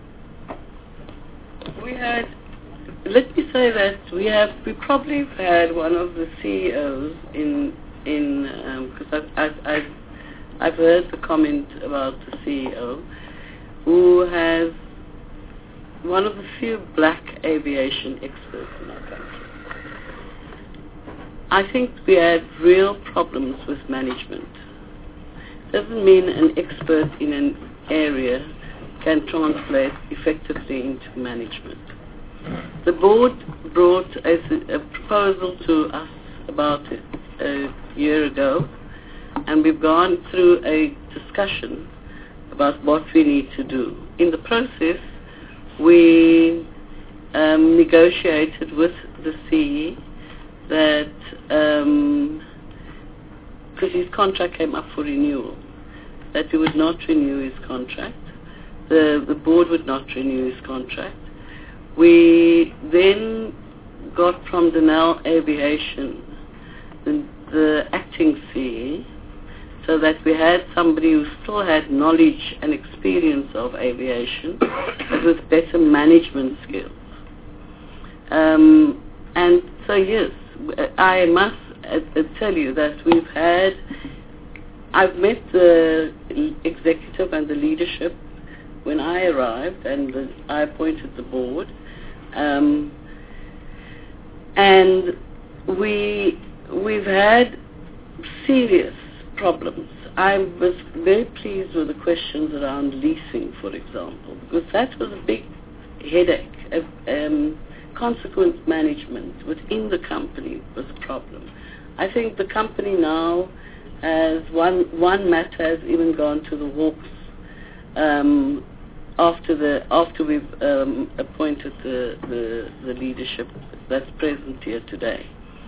Let me say that we probably had one of the CEOs because I've heard the comment about the CEO, who has one of the few black aviation experts in our country. I think we had real problems with management. Doesn't mean an expert in an area can translate effectively into management. The board brought a proposal to us about a year ago, and we've gone through a discussion about what we need to do. In the process, we negotiated with the CE that because his contract came up for renewal, that we would not renew his contract. The board would not renew his contract. We then got from Denel Aviation the acting CE, so that we had somebody who still had knowledge and experience of aviation, but with better management skills. And so yes, I must tell you that I've met the executive and the leadership when I arrived, and I appointed the board, and we've had serious problems. I was very pleased with the questions around leasing, for example, because that was a big headache. Consequent management within the company was a problem. I think the company now has one matter has even gone to the Hawks after we've appointed the leadership that's present here today.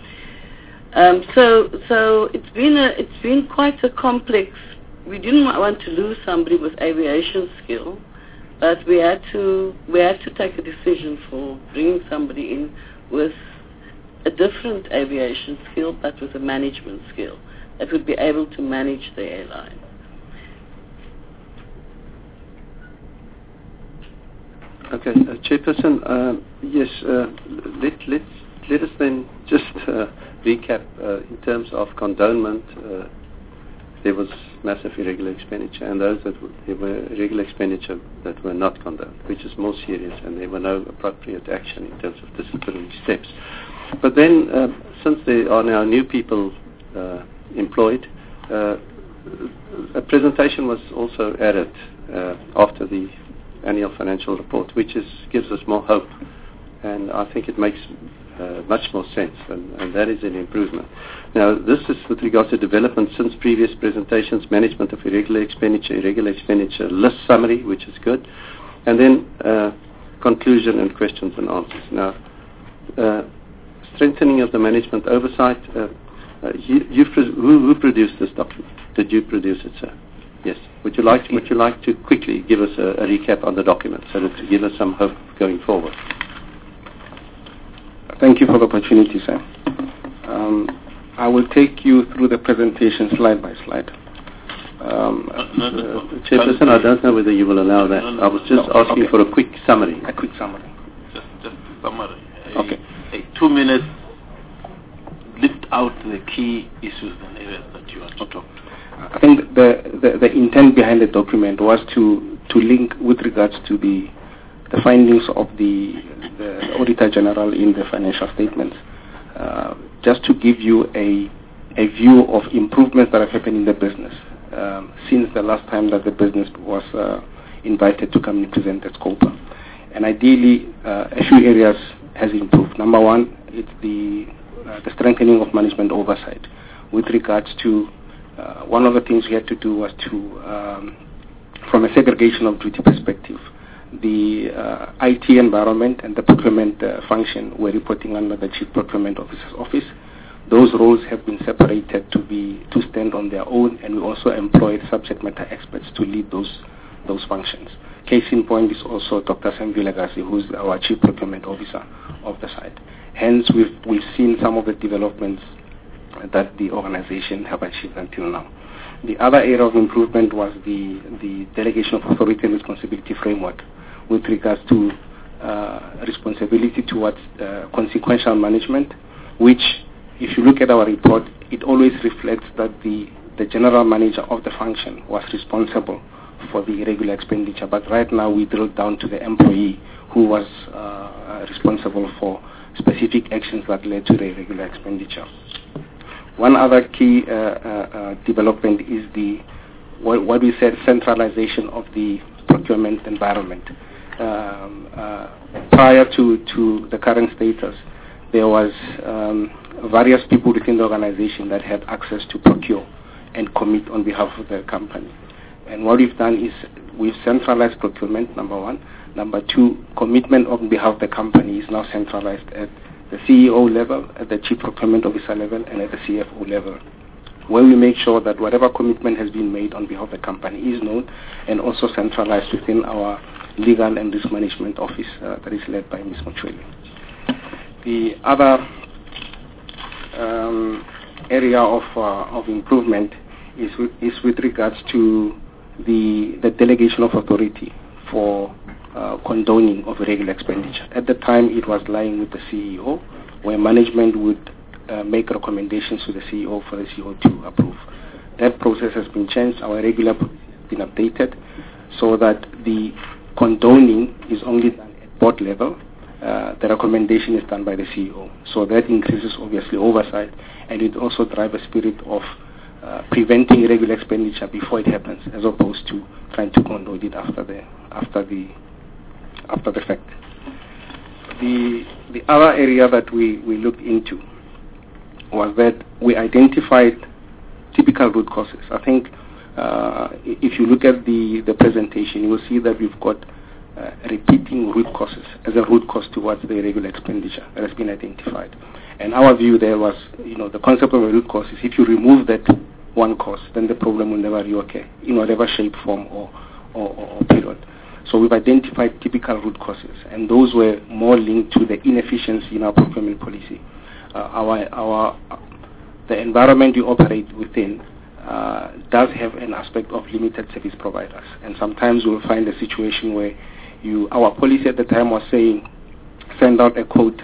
So it's been quite a complex. We didn't want to lose somebody with aviation skill, but we had to take a decision for bringing somebody in with a different aviation skill, but with a management skill that would be able to manage the airline. Okay, Chairperson, yes, let us then just recap in terms of condonement. There was massive irregular expenditure, and those that were irregular expenditure that were not condoned, which is more serious, and there were no appropriate action in terms of disciplinary steps. But then, since there are now new people employed, a presentation was also added after the annual financial report, which gives us more hope, and I think it makes much more sense, and that is an improvement. Now, this is with regards to development since previous presentations, management of irregular expenditure list summary, which is good, and then conclusion and questions and answers. Now, strengthening of the management oversight. Who produced this document? Did you produce it, sir? Yes. Would you like to quickly give us a recap on the document so that to give us some hope going forward? Thank you for the opportunity, sir. I will take you through the presentation slide by slide. Chairperson, I don't know whether you will allow that. I was just asking for a quick summary. A quick summary. Just a summary. Okay. 2 minutes. Lift out the key issues and areas that you want to talk to. I think the intent behind the document was to link with regards to the findings of the Auditor General in the financial statements, just to give you a view of improvements that have happened in the business since the last time that the business was invited to come and present at Scopa. And ideally, a few areas has improved. Number one, it's the strengthening of management oversight. With regards to one of the things we had to do was to, from a segregation of duty perspective, the IT environment and the procurement function were reporting under the Chief Procurement Officer's office. Those roles have been separated to stand on their own, and we also employed subject matter experts to lead those functions. Case in point is also Dr. Sam Vilagazi, who's our Chief Procurement Officer of the site. Hence, we've seen some of the developments that the organization have achieved until now. The other area of improvement was the delegation of authority and responsibility framework with regards to responsibility towards consequential management, which, if you look at our report, it always reflects that the general manager of the function was responsible for the irregular expenditure. But right now we drilled down to the employee who was responsible for specific actions that led to the irregular expenditure. One other key development is what we said, centralization of the procurement environment. Prior to the current status, there was various people within the organization that had access to procure and commit on behalf of the company. And what we've done is we've centralized procurement, number one. Number two, commitment on behalf of the company is now centralized at the CEO level, at the Chief Procurement Officer level, and at the CFO level, where we make sure that whatever commitment has been made on behalf of the company is known and also centralized within our Legal and Risk Management Office that is led by Ms. Mochwele. The other area of improvement is with regards to the delegation of authority for condoning of irregular expenditure. At the time, it was lying with the CEO, where management would make recommendations to the CEO for the CEO to approve. That process has been changed. Our regular policy has been updated so that the condoning is only done at board level. The recommendation is done by the CEO. So that increases, obviously, oversight, and it also drives a spirit of preventing irregular expenditure before it happens, as opposed to trying to condone it after the fact. The other area that we looked into was that we identified typical root causes. I think if you look at the presentation, you will see that we've got repeating root causes as a root cause towards the irregular expenditure that has been identified. And our view there was, the concept of a root cause is if you remove that one cause, then the problem will never reoccur in whatever shape, form, or period. So we've identified typical root causes, and those were more linked to the inefficiency in our procurement policy. The environment you operate within does have an aspect of limited service providers, and sometimes we'll find a situation where our policy at the time was saying send out a quote,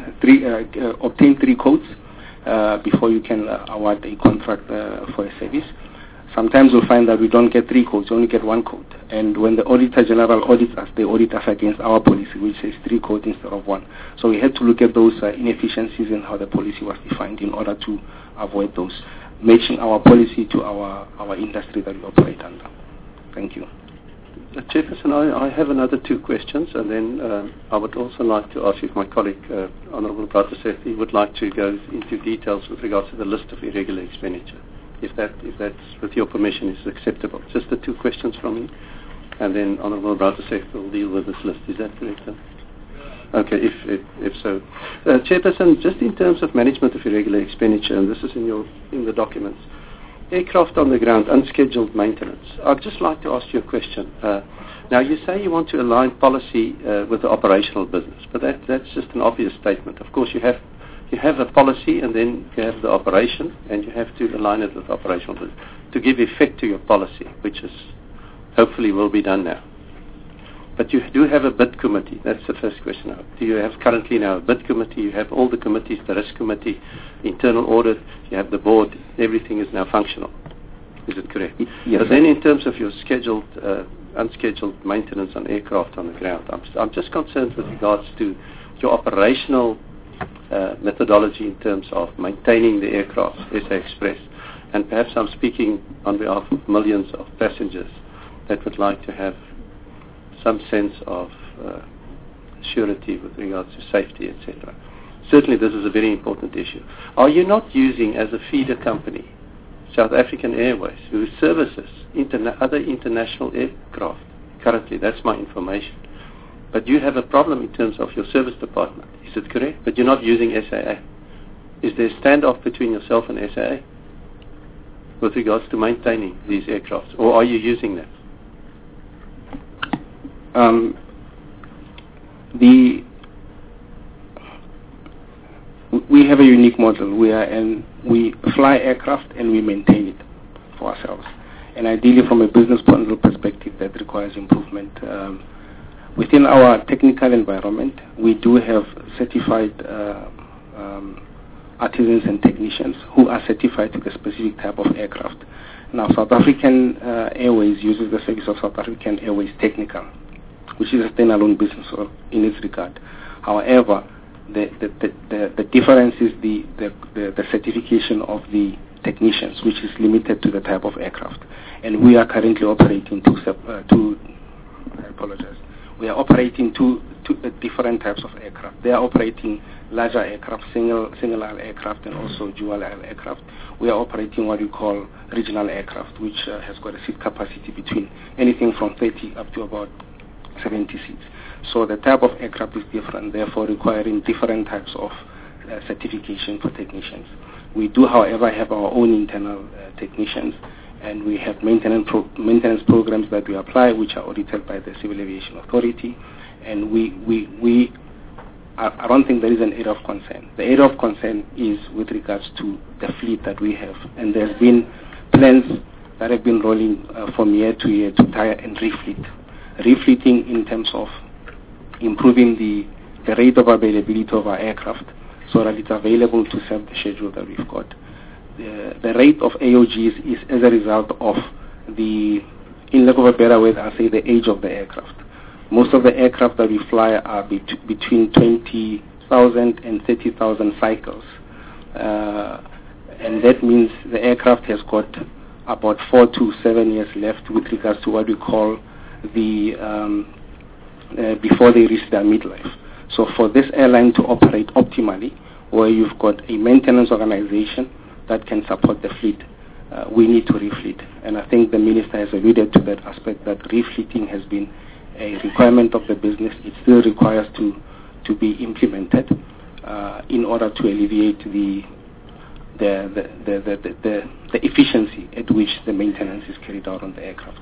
obtain 3 quotes before you can award a contract for a service. sometimes we'll find that we don't get 3 codes, we only get 1 code. And when the Auditor General audits us, they audit us against our policy, which says 3 codes instead of 1. So we had to look at those inefficiencies in how the policy was defined in order to avoid those, matching our policy to our industry that we operate under. Thank you. Chairperson, I have another 2 questions, and then I would also like to ask if my colleague, Honourable Bratteseth, would like to go into details with regards to the list of irregular expenditure, if that's, with your permission, is acceptable. Just the 2 questions from me, and then Honourable Bratteseth will deal with this list. Is that correct, sir? Okay, if so. Chairperson, just in terms of management of irregular expenditure, and this is in the documents, aircraft on the ground, unscheduled maintenance. I'd just like to ask you a question. Now, you say you want to align policy with the operational business, but that's just an obvious statement. Of course, you have a policy, and then you have the operation, and you have to align it with operational business to give effect to your policy, which is hopefully will be done now. But you do have a bid committee. That's the first question. Do you have currently now a bid committee? You have all the committees, the risk committee, internal audit, you have the board. Everything is now functional. Is it correct? Yes. But then in terms of your scheduled, unscheduled maintenance on aircraft on the ground, I'm just concerned with regards to your operational methodology in terms of maintaining the aircraft, SA Express. And perhaps I'm speaking on behalf of millions of passengers that would like to have some sense of surety with regards to safety, etc. Certainly this is a very important issue. Are you not using as a feeder company South African Airways, who services other international aircraft currently? That's my information. But you have a problem in terms of your service department. Is it correct? But you're not using SAA. Is there a standoff between yourself and SAA with regards to maintaining these aircraft? Or are you using them? We have a unique model. We fly aircraft and we maintain it for ourselves. And ideally, from a business model perspective, that requires improvement. Within our technical environment, we do have certified artisans and technicians who are certified to the specific type of aircraft. Now, South African Airways uses the service of South African Airways Technical, which is a standalone business in its regard. However, the difference is the certification of the technicians, which is limited to the type of aircraft. And we are currently operating We are operating two different types of aircraft. They are operating larger aircraft, single aisle aircraft, and also dual aisle aircraft. We are operating what we call regional aircraft, which has got a seat capacity between anything from 30 up to about 70 seats. So the type of aircraft is different, therefore requiring different types of certification for technicians. We do, however, have our own internal technicians, and we have maintenance programs that we apply, which are audited by the Civil Aviation Authority. And I don't think there is an area of concern. The area of concern is with regards to the fleet that we have, and there's been plans that have been rolling from year to year to tire and refleet. Refleeting in terms of improving the rate of availability of our aircraft so that it's available to serve the schedule that we've got. The rate of AOGs is as a result of in lack of a better word, I'll say the age of the aircraft. Most of the aircraft that we fly are between 20,000 and 30,000 cycles. And that means the aircraft has got about 4 to 7 years left with regards to what we call before they reach their midlife. So for this airline to operate optimally, where you've got a maintenance organization that can support the fleet, we need to refleet. And I think the Minister has alluded to that aspect, that refleeting has been a requirement of the business. It still requires to be implemented in order to alleviate the efficiency at which the maintenance is carried out on the aircraft.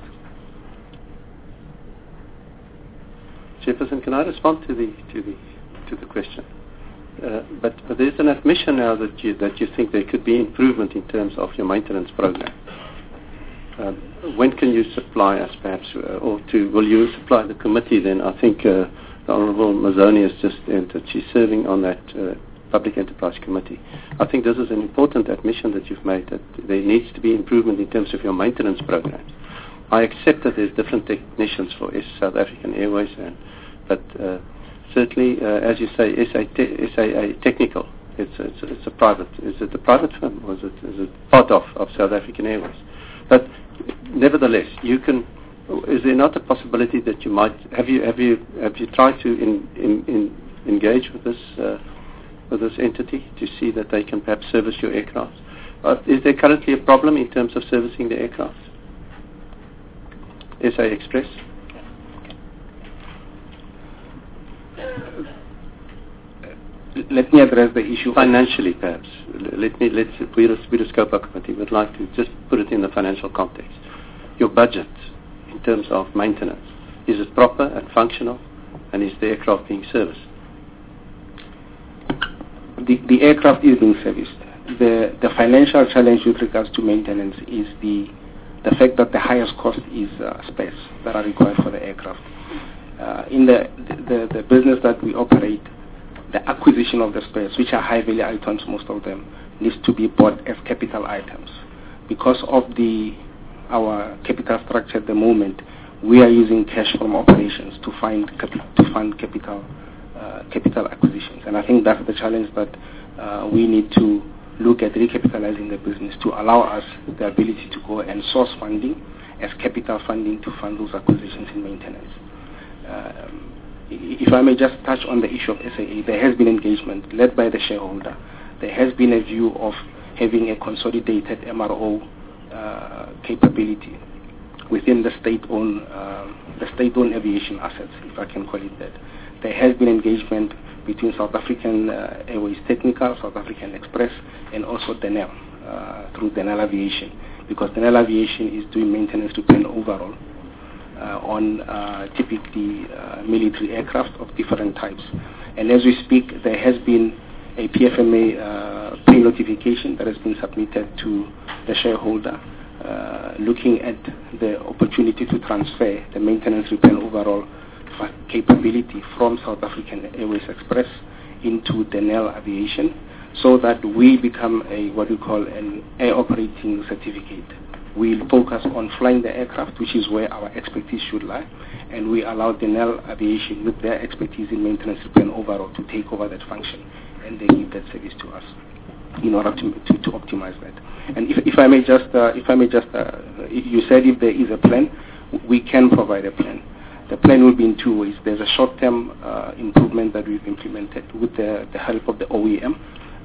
Jefferson, can I respond to the question? But there's an admission now that you think there could be improvement in terms of your maintenance program. When can you supply us, perhaps, will you supply the committee then? I think the Honourable Mazzoni has just entered. She's serving on that Public Enterprise Committee. I think this is an important admission that you've made, that there needs to be improvement in terms of your maintenance programs. I accept that there's different technicians for South African Airways, but certainly, as you say, SAA Technical, it's a private. Is it a private firm, or is it part of South African Airways? But nevertheless, you can. Is there not a possibility that you might have you tried to engage with this entity to see that they can perhaps service your aircraft? Is there currently a problem in terms of servicing the aircraft? SA Express. Let me address the issue financially, perhaps. We the Scopa Committee would like to just put it in the financial context. Your budget in terms of maintenance, is it proper and functional, and is the aircraft being serviced? The aircraft is being serviced. The financial challenge with regards to maintenance is the fact that the highest cost is spares that are required for the aircraft. In the business that we operate, the acquisition of the spares, which are high value items, most of them, needs to be bought as capital items. Because of our capital structure at the moment, we are using cash from operations to fund capital acquisitions. And I think that's the challenge that we need to look at recapitalizing the business to allow us the ability to go and source funding as capital funding to fund those acquisitions in maintenance. If I may just touch on the issue of SAA, there has been engagement led by the shareholder. There has been a view of having a consolidated MRO capability within the state-owned aviation assets, if I can call it that. There has been engagement between South African Airways Technical, South African Express, and also Denel through Denel Aviation, because Denel Aviation is doing maintenance repair overall on typically military aircraft of different types. And as we speak, there has been a PFMA pre-notification that has been submitted to the shareholder, looking at the opportunity to transfer the maintenance repair overall capability from South African Airways Express into Denel Aviation, so that we become what we call an air operating certificate. We'll focus on flying the aircraft, which is where our expertise should lie, and we allow Denel Aviation, with their expertise in maintenance repair overall, to take over that function, and they give that service to us in order to optimize that. And if I may just, you said if there is a plan, we can provide a plan. The plan will be in two ways. There's a short-term improvement that we've implemented with the help of the OEM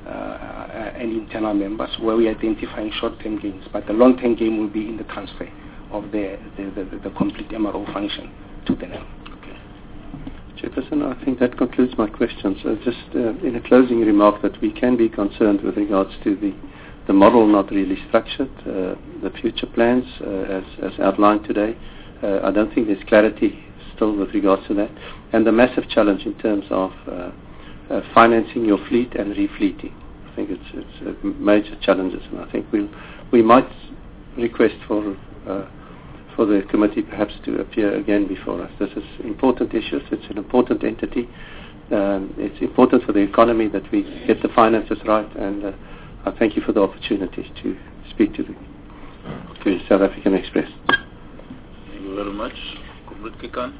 and internal members, where we're identifying short-term gains. But the long-term gain will be in the transfer of the complete MRO function to the NEM. Okay. Chairperson, I think that concludes my questions. Just in a closing remark, that we can be concerned with regards to the model not really structured, the future plans as outlined today. I don't think there's clarity still with regards to that, and the massive challenge in terms of financing your fleet and refleeting. I think it's major challenges, and I think we might request for the committee perhaps to appear again before us. This is important issues. It's an important entity. It's important for the economy that we get the finances right, and I thank you for the opportunity to speak to South African Express. Thank you very much. Comrade Kikan.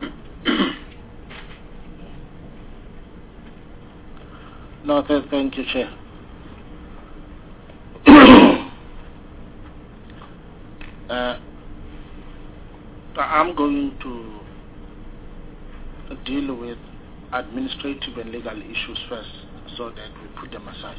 No, thank you, Chair. I'm going to deal with administrative and legal issues first, so that we put them aside.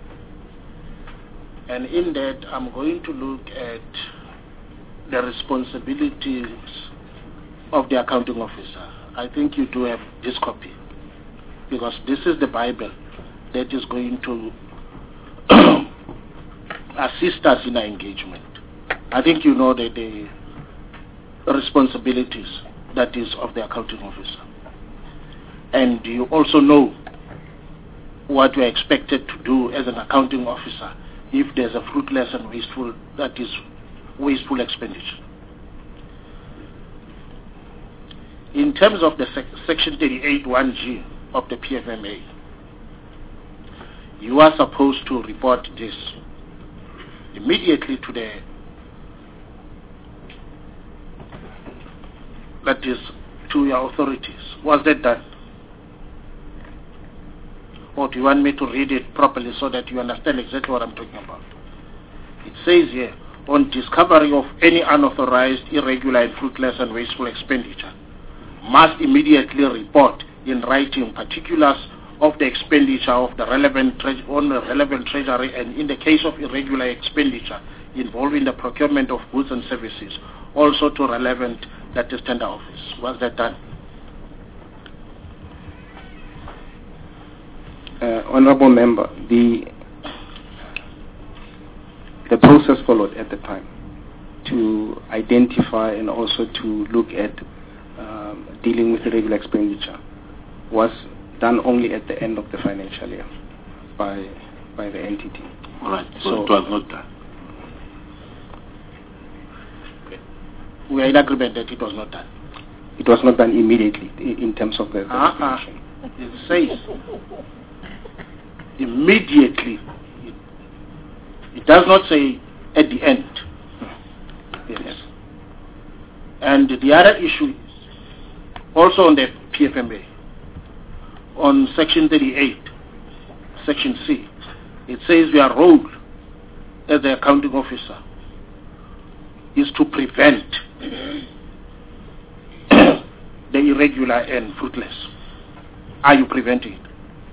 And in that, I'm going to look at the responsibilities of the accounting officer. I think you do have this copy, because this is the Bible that is going to assist us in our engagement. I think you know that the responsibilities that is of the accounting officer, and you also know what we are expected to do as an accounting officer if there's a fruitless and wasteful expenditure. In terms of the section 38(1)(g) of the PFMA, you are supposed to report this immediately to your authorities. Was that done? Or do you want me to read it properly so that you understand exactly what I'm talking about? It says here, on discovery of any unauthorized, irregular, and fruitless and wasteful expenditure, must immediately report in writing particulars of the expenditure of the relevant treasury, and in the case of irregular expenditure involving the procurement of goods and services, also to relevant tender office. Was that done? Honorable Member, the process followed at the time to identify and also to look at dealing with irregular expenditure was done only at the end of the financial year by the entity. All right. So it was not done. Okay. We are in agreement that it was not done. It was not done immediately in terms of the information. It says immediately. It does not say at the end. Yes. And the other issue is also on the PFMA, on Section 38, Section C. It says your role as the accounting officer is to prevent the irregular and fruitless. Are you preventing it?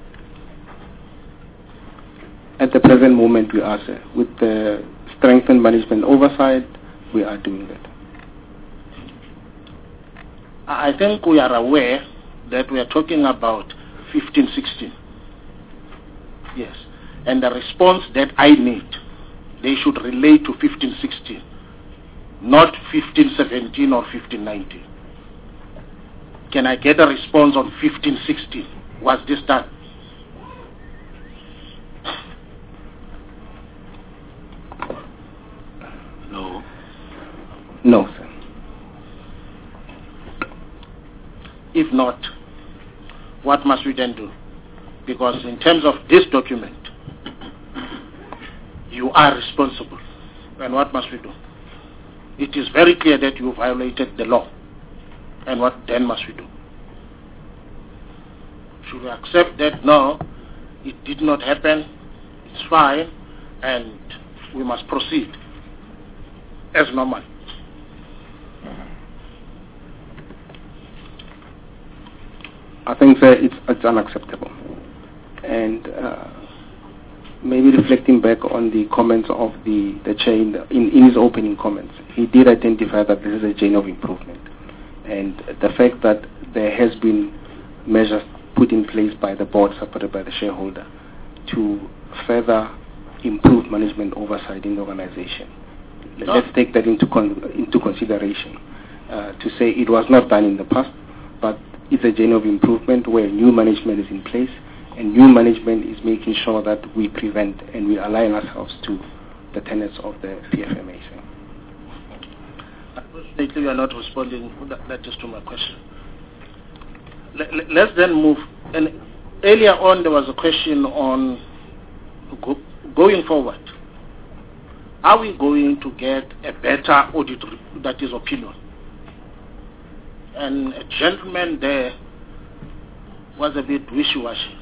At the present moment, we are, sir. With the strengthened management oversight, we are doing that. I think we are aware that we are talking about 15-16. Yes. And the response that I need, they should relate to 15-16, not 15-17 or 15-19. Can I get a response on 15-16? Was this done? No. No, sir. If not, what must we then do? Because in terms of this document, you are responsible. And what must we do? It is very clear that you violated the law. And what then must we do? Should we accept that, no, it did not happen, it's fine, and we must proceed as normal? I think, sir, it's unacceptable. And maybe reflecting back on the comments of the chair in his opening comments, he did identify that this is a chain of improvement. And the fact that there has been measures put in place by the board, supported by the shareholder, to further improve management oversight in the organization. Let's take that into consideration. To say it was not done in the past, but it's a chain of improvement where new management is in place, and new management is making sure that we prevent and we align ourselves to the tenets of the PFMA. Unfortunately, you are not responding. That is to my question. Let's then move. And earlier on, there was a question on going forward. Are we going to get a better audit, that is opinion? And a gentleman there was a bit wishy-washy.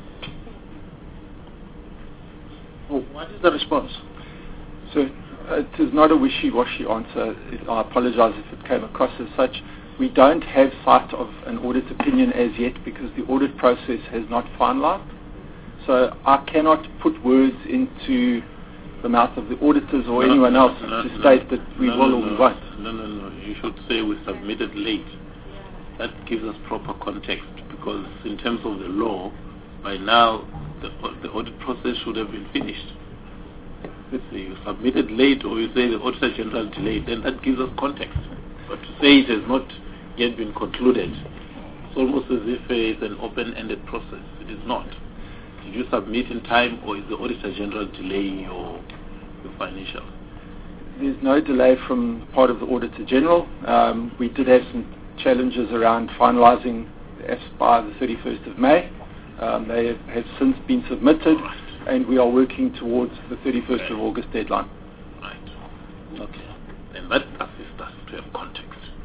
What is the response? So it is not a wishy-washy answer. I apologize if it came across as such. We don't have sight of an audit opinion as yet because the audit process has not finalized. So I cannot put words into the mouth of the auditors or anyone else to state that we will or we won't. No. You should say we submitted late. That gives us proper context, because in terms of the law, by now the audit process should have been finished. Let's say you submitted late, or you say the Auditor General delayed, then that gives us context. But to say it has not yet been concluded, it's almost as if it's an open-ended process. It is not. Did you submit in time, or is the Auditor General delaying your financials? There's no delay from part of the Auditor General. We did have some challenges around finalising by the 31st of May. They have since been submitted, and we are working towards the 31st of August deadline. Right. Okay. And that assists us to have context.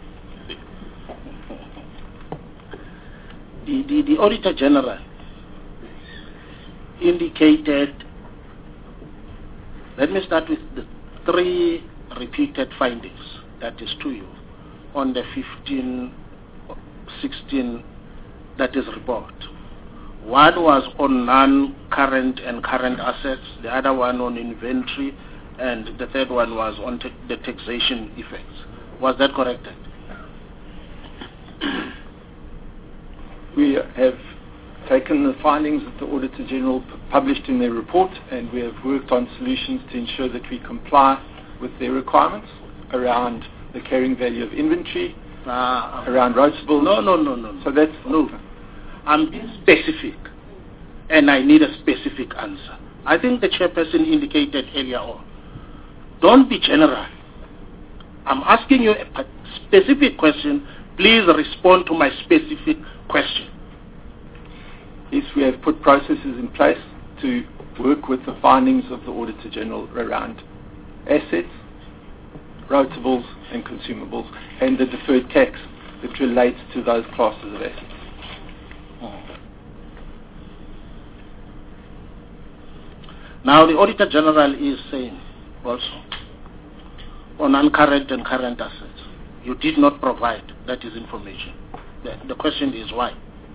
The Auditor General indicated, let me start with the 3 repeated findings, that is to you, on the 15-16, that is report. One was on non-current and current assets, the other one on inventory, and the third one was on the taxation effects. Was that corrected? We have taken the findings that the Auditor General published in their report, and we have worked on solutions to ensure that we comply with their requirements around the carrying value of inventory, around rotables. No. So that's I'm being specific, and I need a specific answer. I think the chairperson indicated earlier on, don't be general. I'm asking you a specific question. Please respond to my specific question. Yes, we have put processes in place to work with the findings of the Auditor General around assets, rotables and consumables, and the deferred tax that relates to those classes of assets. Now the Auditor General is saying also on non-current and current assets, you did not provide that is information. The question is why?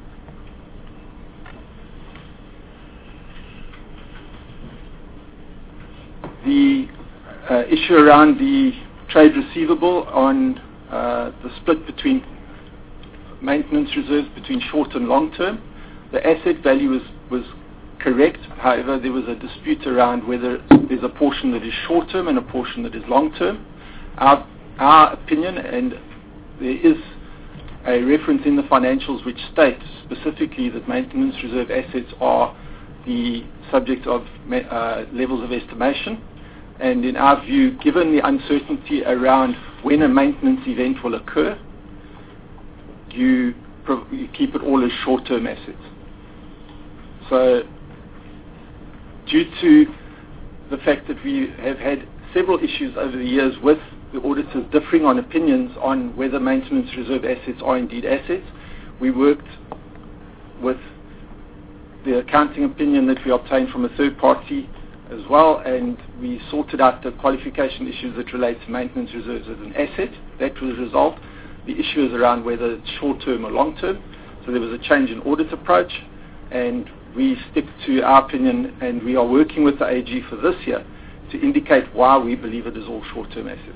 The issue around the trade receivable on the split between maintenance reserves between short and long term, the asset value was correct. However, there was a dispute around whether there's a portion that is short term and a portion that is long term. Our opinion, and there is a reference in the financials which states specifically that maintenance reserve assets are the subject of levels of estimation. And in our view, given the uncertainty around when a maintenance event will occur, you keep it all as short-term assets. So, due to the fact that we have had several issues over the years with the auditors differing on opinions on whether maintenance reserve assets are indeed assets, we worked with the accounting opinion that we obtained from a third party as well, and we sorted out the qualification issues that relate to maintenance reserves as an asset. That was resolved. The issue is around whether it's short-term or long-term. So there was a change in audit approach, and we stick to our opinion, and we are working with the AG for this year to indicate why we believe it is all short-term assets.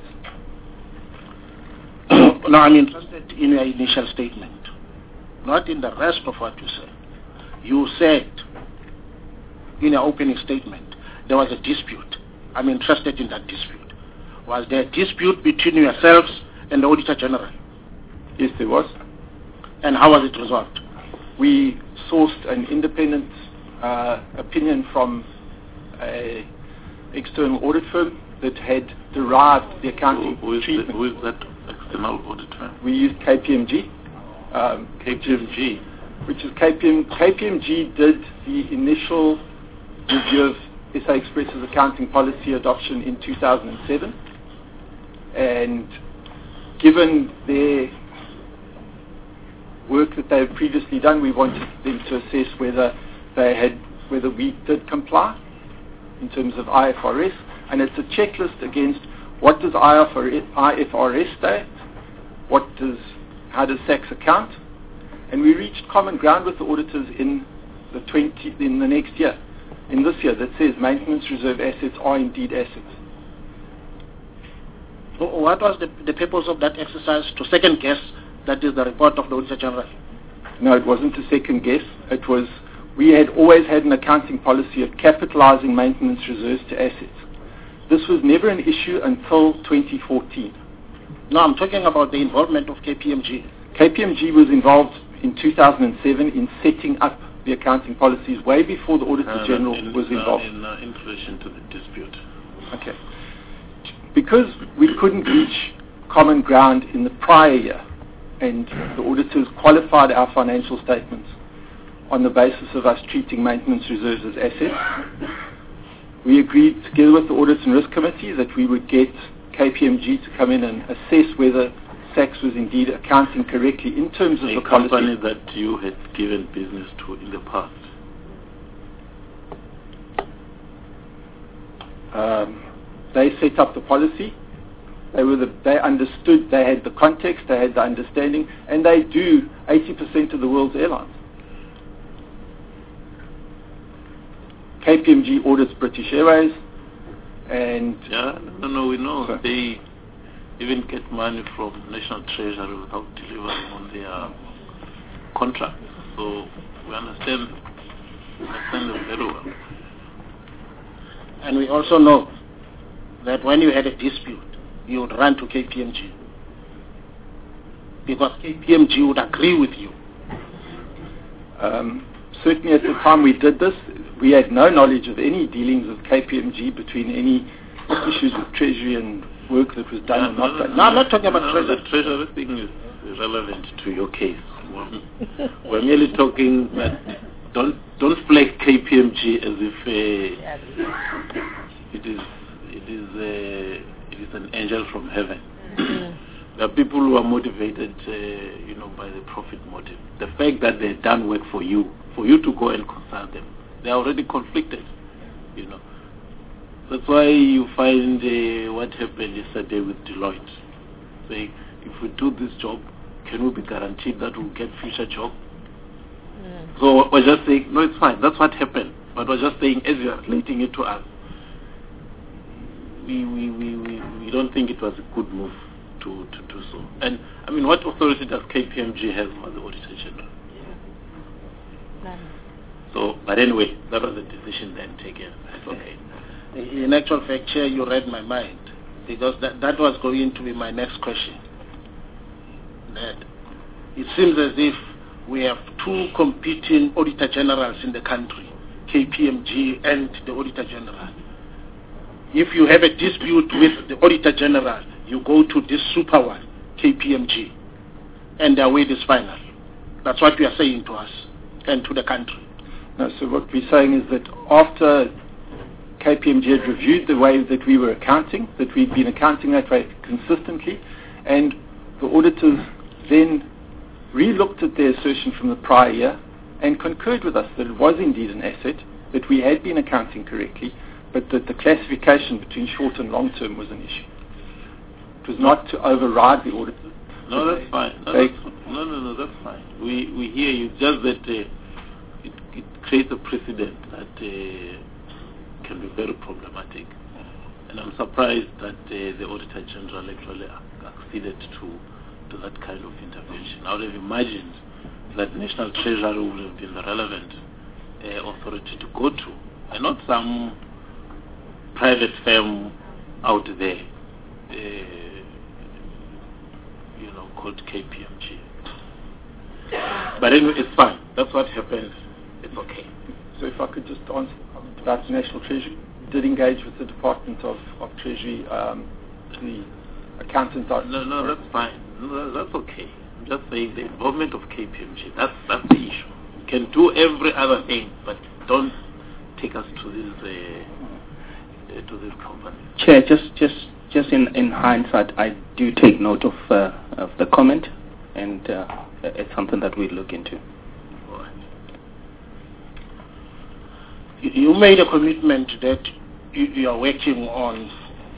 Now I'm interested in your initial statement, not in the rest of what you said. You said in your opening statement there was a dispute. I'm interested in that dispute. Was there a dispute between yourselves and the Auditor General? Yes, there was. And how was it resolved? We sourced an independent opinion from an external audit firm that had derived the accounting treatment. Who is that external audit firm? We used KPMG. KPMG? Which is KPMG did the initial review of SA Express's accounting policy adoption in 2007, and given their work that they had previously done, we wanted them to assess whether we did comply in terms of IFRS, and it's a checklist against what does IFRS state, how does SACS account, and we reached common ground with the auditors in the next year. In this year, that says maintenance reserve assets are indeed assets. What was the purpose of that exercise? To second guess that is the report of the Auditor General? No, it wasn't to second guess. It was, we had always had an accounting policy of capitalizing maintenance reserves to assets. This was never an issue until 2014. No, I'm talking about the involvement of KPMG. KPMG was involved in 2007 in setting up the accounting policies way before the Auditor General was involved. In relation to the dispute. Okay. Because we couldn't reach common ground in the prior year, and the auditors qualified our financial statements on the basis of us treating maintenance reserves as assets. We agreed together with the Audit and Risk Committee that we would get KPMG to come in and assess whether SACS was indeed accounting correctly in terms of the company policy. that you had given business to in the past. They set up the policy. They understood, they had the context, they had the understanding, and they do 80% of the world's airlines. KPMG audits British Airways, and we know they even get money from National Treasury without delivering on their contracts. So we understand them very well. And we also know that when you had a dispute, you would run to KPMG, because KPMG would agree with you. Certainly at the time we did this, we had no knowledge of any dealings with KPMG between any issues with Treasury and work that was done or not done. No, I'm not talking about Treasury. The Treasury thing is irrelevant to your case. We're merely talking that don't flag KPMG as if it is an angel from heaven. There are people who are motivated, by the profit motive. The fact that they've done work for you to go and consult them, they are already conflicted. That's why you find what happened yesterday with Deloitte. Saying, if we do this job, can we be guaranteed that we'll get future job? So we're just saying, no, it's fine. That's what happened. But we're just saying, as you are relating it to us, we don't think it was a good move to do so. And I mean, what authority does KPMG have over the Auditor General? So, but anyway, that was the decision then taken. It's okay. In actual fact, Chair, you read my mind, because that was going to be my next question. That it seems as if we have two competing Auditor Generals in the country, KPMG and the Auditor General. If you have a dispute with the Auditor General, you go to this super one, KPMG, and their word is final. That's what we are saying to us and to the country. No, so what we're saying is that after KPMG had reviewed the way that we were accounting, that we'd been accounting that way consistently, and the auditors then re-looked at their assertion from the prior year and concurred with us that it was indeed an asset, that we had been accounting correctly, but that the classification between short and long term was an issue. It was not to override the auditors. No, that's fine. No, that's fine. We hear you. Just that it creates a precedent that can be very problematic. And I'm surprised that the Auditor General actually acceded to that kind of intervention. I would have imagined that the National Treasury would have been the relevant authority to go to, and not some private firm out there, called KPMG. But anyway, it's fine. That's what happened. It's okay. So if I could just answer the comment about the National Treasury, we did engage with the Department of Treasury, the accountant. No, that's fine. No, that's okay. I'm just saying the involvement of KPMG, that's the issue. You can do every other thing, but don't take us to this company. Chair, just in hindsight, I do take note of the comment, and it's something that we look into. All right. You made a commitment that you are working on.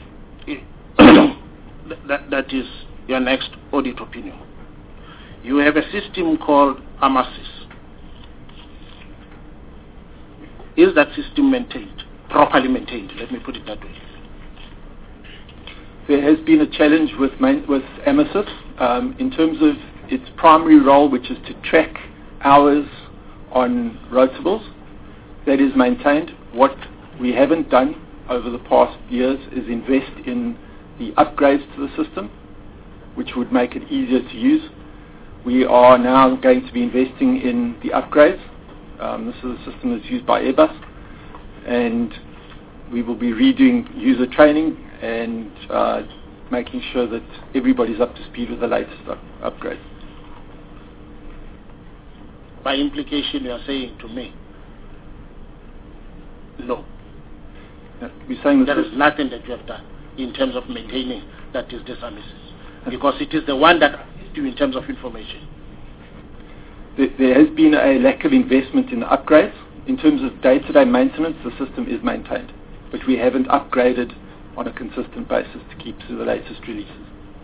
That is your next audit opinion. You have a system called AMASIS. Is that system maintained, properly maintained? Let me put it that way. There has been a challenge with AMASIS in terms of its primary role, which is to track hours on rotables. That is maintained. What we haven't done over the past years is invest in the upgrades to the system, which would make it easier to use. We are now going to be investing in the upgrades. This is a system that's used by Airbus, and we will be redoing user training and making sure that everybody's up to speed with the latest upgrades. by implication, you are saying to me, no. We're saying there is nothing that you have done in terms of maintaining that is disamises, because it is the one that assists you in terms of information. There has been a lack of investment in the upgrades. In terms of day-to-day maintenance, the system is maintained, but we haven't upgraded on a consistent basis to keep to the latest releases.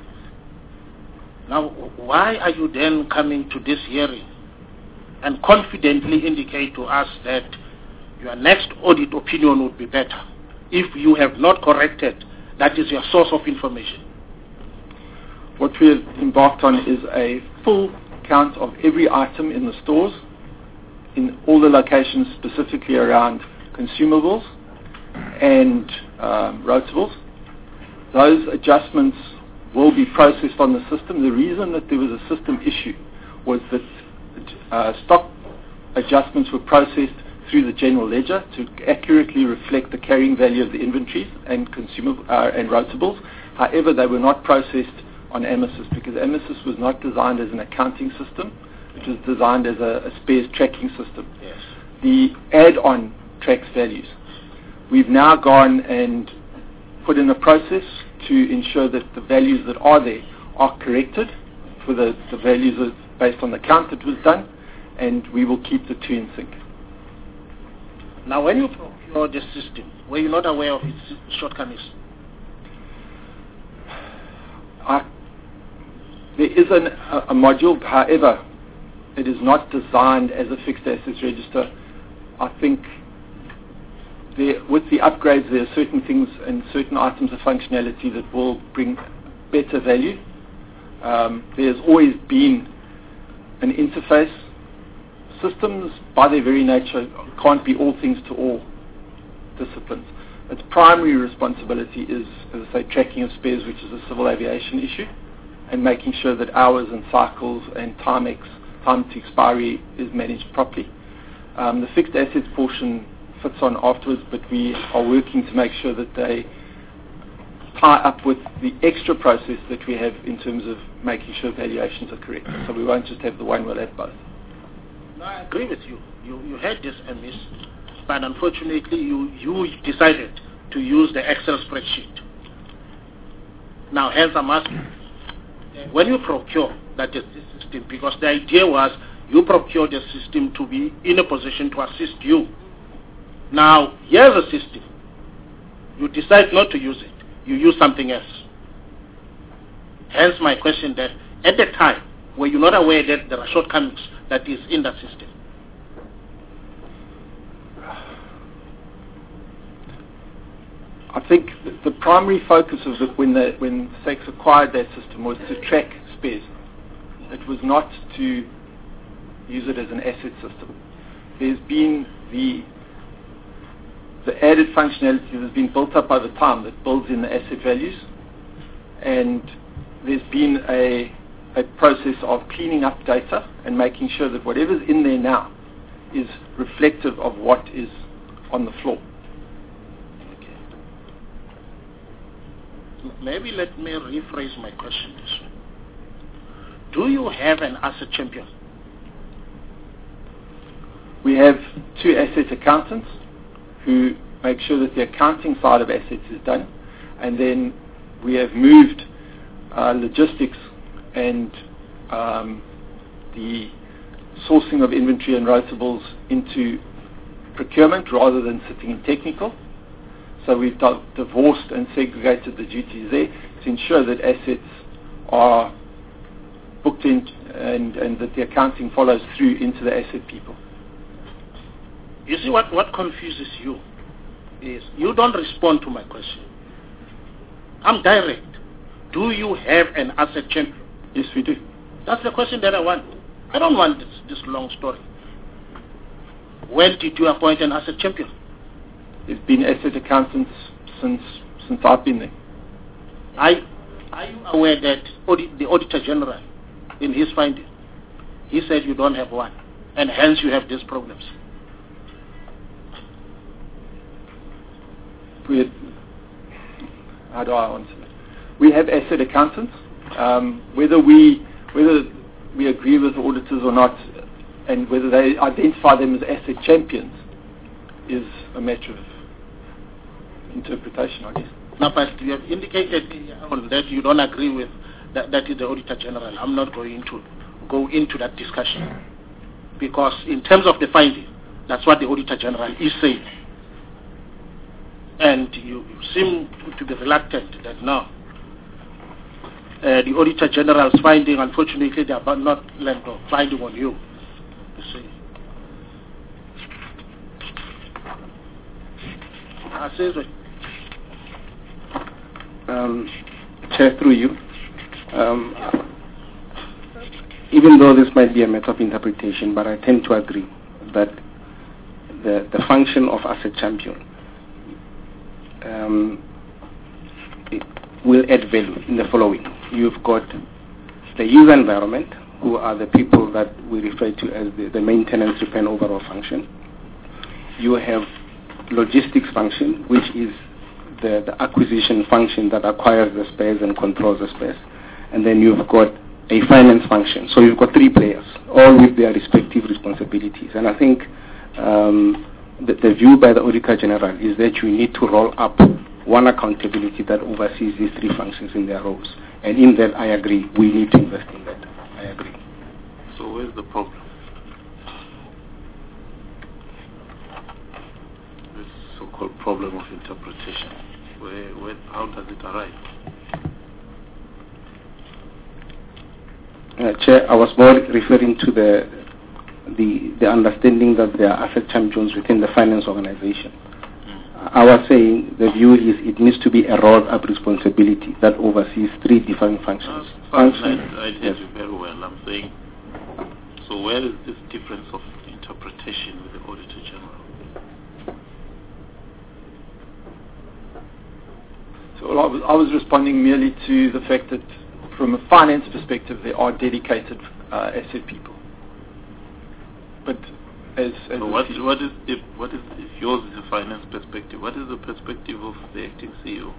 Now, why are you then coming to this hearing and confidently indicate to us that your next audit opinion would be better if you have not corrected that is your source of information? What we have embarked on is a full count of every item in the stores, in all the locations, specifically around consumables and rotables. Those adjustments will be processed on the system. The reason that there was a system issue was that stock adjustments were processed through the general ledger to accurately reflect the carrying value of the inventories and consumable and rotables. However, they were not processed on AMASYS because AMASYS was not designed as an accounting system. It was designed as a spares tracking system. Yes. The add-on tracks values. We've now gone and put in a process to ensure that the values that are there are corrected for the values based on the count that was done, and we will keep the two in sync. Now, when you procure the system, were you not aware of its shortcomings? There is a module, however, it is not designed as a fixed assets register. I think with the upgrades, there are certain things and certain items of functionality that will bring better value. There's always been an interface. Systems, by their very nature, can't be all things to all disciplines. Its primary responsibility is, as I say, tracking of spares, which is a civil aviation issue, and making sure that hours and cycles and time to expiry is managed properly. The fixed assets portion fits on afterwards, but we are working to make sure that they tie up with the extra process that we have in terms of making sure valuations are correct. So we won't just have the one, we'll have both. No, I agree with you. You had this amiss, but unfortunately you decided to use the Excel spreadsheet. Now, hence I'm asking, when you procure that is the system, because the idea was you procure the system to be in a position to assist you. Now, here's a system. You decide not to use it. You use something else. Hence my question that at the time, were you not aware that there are shortcomings that is in that system? I think the primary focus of when SACS acquired that system was to track spares. It was not to use it as an asset system. There's been the added functionality that has been built up over time that builds in the asset values, and there's been a process of cleaning up data and making sure that whatever's in there now is reflective of what is on the floor. Okay. Maybe let me rephrase my question this way. Do you have an asset champion? We have two asset accountants who make sure that the accounting side of assets is done, and then we have moved logistics and the sourcing of inventory and rotables into procurement rather than sitting in technical. So we've divorced and segregated the duties there to ensure that assets are booked in and that the accounting follows through into the asset people. You see, what confuses you is you don't respond to my question. I'm direct. Do you have an asset champion? Yes, we do. That's the question that I want. I don't want this long story. When did you appoint an asset champion? There's been asset accountants since I've been there. Are you aware that the Auditor General, in his finding, he said you don't have one, and hence you have these problems? How do I answer that? We have asset accountants. Whether we agree with the auditors or not, and whether they identify them as asset champions is a matter of interpretation, I guess. Now, Pastor, you have indicated that you don't agree with that is the Auditor General. I'm not going to go into that discussion, because in terms of the finding, that's what the Auditor General is saying. And you seem to be reluctant that now the Auditor General's finding, unfortunately, they are not finding on you. You see. I say so. Chair, through you, even though this might be a matter of interpretation, but I tend to agree that the function of asset champion it will add value in the following. You've got the user environment, who are the people that we refer to as the maintenance, repair, and overall function. You have logistics function, which is the acquisition function that acquires the spares and controls the spares. And then you've got a finance function. So you've got three players, all with their respective responsibilities. And I think the view by the Auditor General is that you need to roll up one accountability that oversees these three functions in their roles. And in that, I agree, we need to invest in that. I agree. So where's the problem? This so-called problem of interpretation. How does it arise? Chair, I was more referring to the understanding that there are asset champions within the finance organization. I was saying the view is it needs to be a rolled-up responsibility that oversees three different functions. I hear you very well. I'm saying, so where is this difference of interpretation with the Auditor General? So I was responding merely to the fact that from a finance perspective, there are dedicated asset people. But as so what is if yours is a finance perspective? What is the perspective of the acting CEO?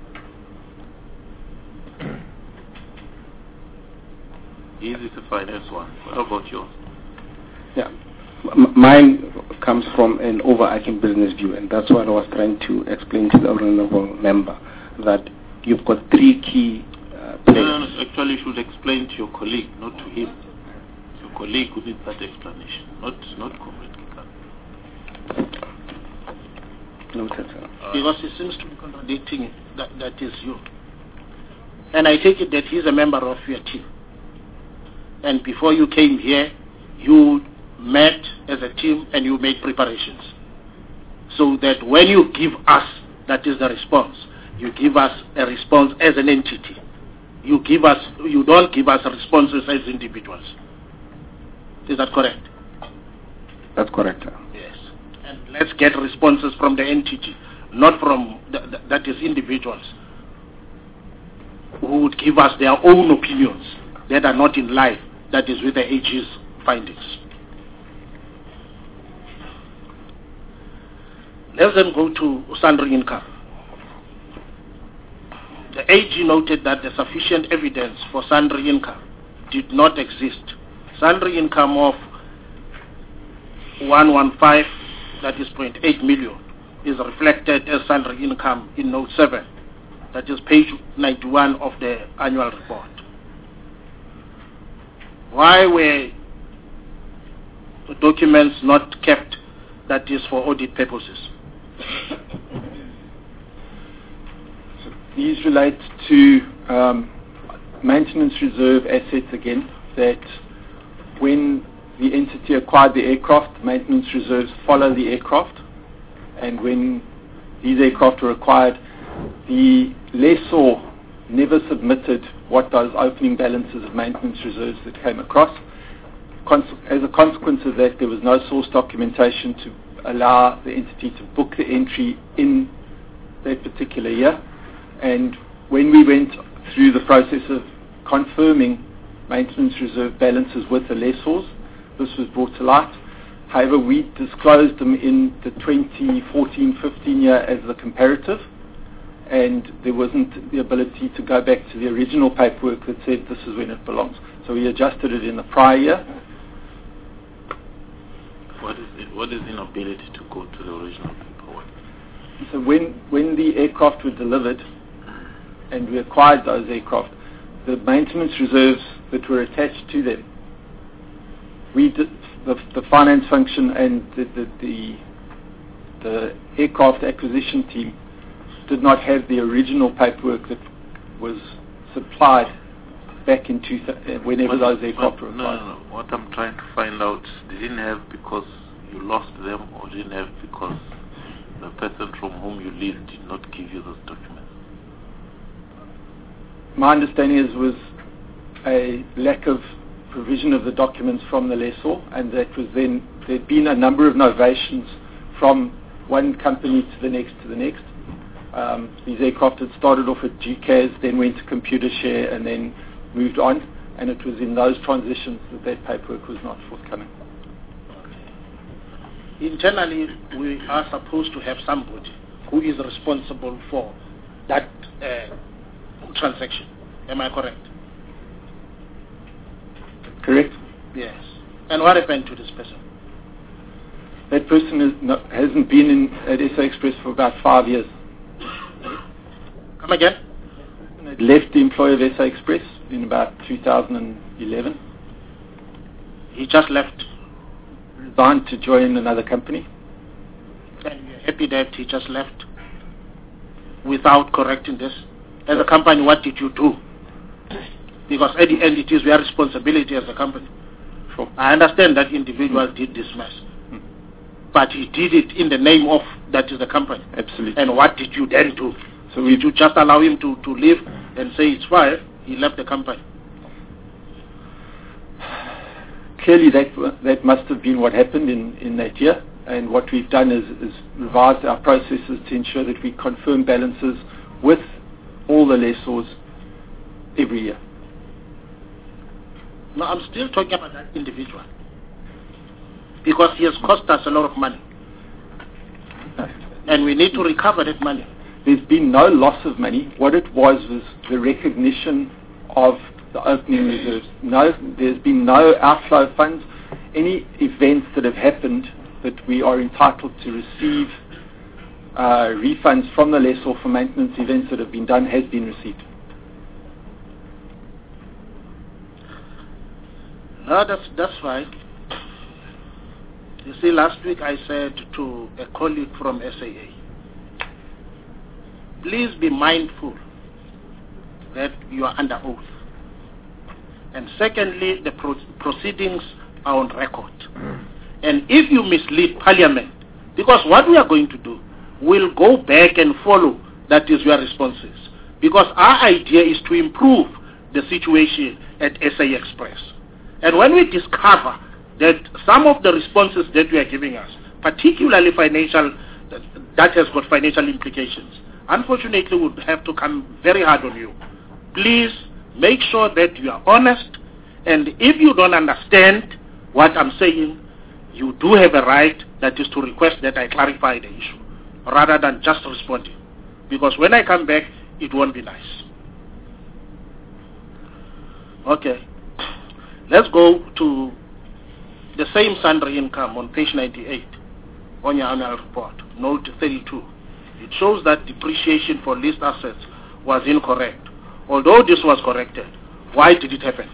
His is a finance one. What about yours? Yeah, mine comes from an overarching business view, and that's what I was trying to explain to the honourable member, that you've got three key players. No, actually you should explain to your colleague, not to him. Your colleague who needs that explanation, not Comrade Kikana. Noted, sir. Because he seems to be contradicting that is you. And I take it that he's a member of your team. And before you came here, you met as a team and you made preparations. So that when you give us, that is the response, you give us a response as an entity. You don't give us responses as individuals. Is that correct? That's correct, sir. Yes. And let's get responses from the entity, not from that is individuals who would give us their own opinions that are not in line, that is with the AG's findings. Let's then go to sundry income. The AG noted that the sufficient evidence for sundry income did not exist. Sundry income of 115, that is 0.8 million, is reflected as sundry income in Note 7, that is page 91 of the annual report. Why were the documents not kept, that is for audit purposes? These relate to maintenance reserve assets again, that when the entity acquired the aircraft, maintenance reserves follow the aircraft, and when these aircraft were acquired, the lessor never submitted what those opening balances of maintenance reserves that came across. As a consequence of that, there was no source documentation to allow the entity to book the entry in that particular year. And when we went through the process of confirming maintenance reserve balances with the lessors, this was brought to light. However, we disclosed them in the 2014-15 year as the comparative, and there wasn't the ability to go back to the original paperwork that said this is when it belongs. So we adjusted it in the prior year. What is inability to go to the original paperwork? So when the aircraft were delivered and we acquired those aircraft, the maintenance reserves that were attached to them, we did the finance function and the aircraft acquisition team did not have the original paperwork that was supplied back in whenever those aircraft were acquired. No. What I'm trying to find out, they didn't have because you lost them, or didn't have because the person from whom you leased did not give you those documents? My understanding is was a lack of provision of the documents from the lessor, and that was then there'd been a number of novations from one company to the next. These aircraft had started off at GCAS, then went to Computershare, and then moved on, and it was in those transitions that paperwork was not forthcoming. Internally, we are supposed to have somebody who is responsible for that transaction. Am I correct? Correct. Yes. And what happened to this person? That person hasn't been at SA Express for about 5 years. Come again? Left the employ of SA Express in about 2011. He just left? Resigned to join another company. And you're happy that he just left without correcting this? As a company, what did you do? Because at the end, it is your responsibility as a company. Sure. I understand that individual did this mess. But he did it in the name of, that is the company. Absolutely. And what did you then do? So did you just allow him to leave and say it's fine? He left the company. Clearly that must have been what happened in that year. And what we've done is revised our processes to ensure that we confirm balances with all the lessors every year. No, I'm still talking about that individual. Because he has cost us a lot of money. And we need to recover that money. There's been no loss of money. What it was the recognition of the opening reserves. There's been no outflow of funds. Any events that have happened that we are entitled to receive refunds from the lessor for maintenance events that have been done has been received. No, that's fine. You see, last week I said to a colleague from SAA, please be mindful that you are under oath. And secondly, the proceedings are on record. And if you mislead Parliament, because what we are going to do, we'll go back and follow that is your responses. Because our idea is to improve the situation at SA Express. And when we discover that some of the responses that you are giving us, particularly financial, that has got financial implications, unfortunately would have to come very hard on you. Please make sure that you are honest, and if you don't understand what I'm saying, you do have a right, that is to request that I clarify the issue, rather than just responding. Because when I come back, it won't be nice. Okay. Let's go to the same sundry income on page 98 on your annual report, note 32. It shows that depreciation for leased assets was incorrect. Although this was corrected, why did it happen?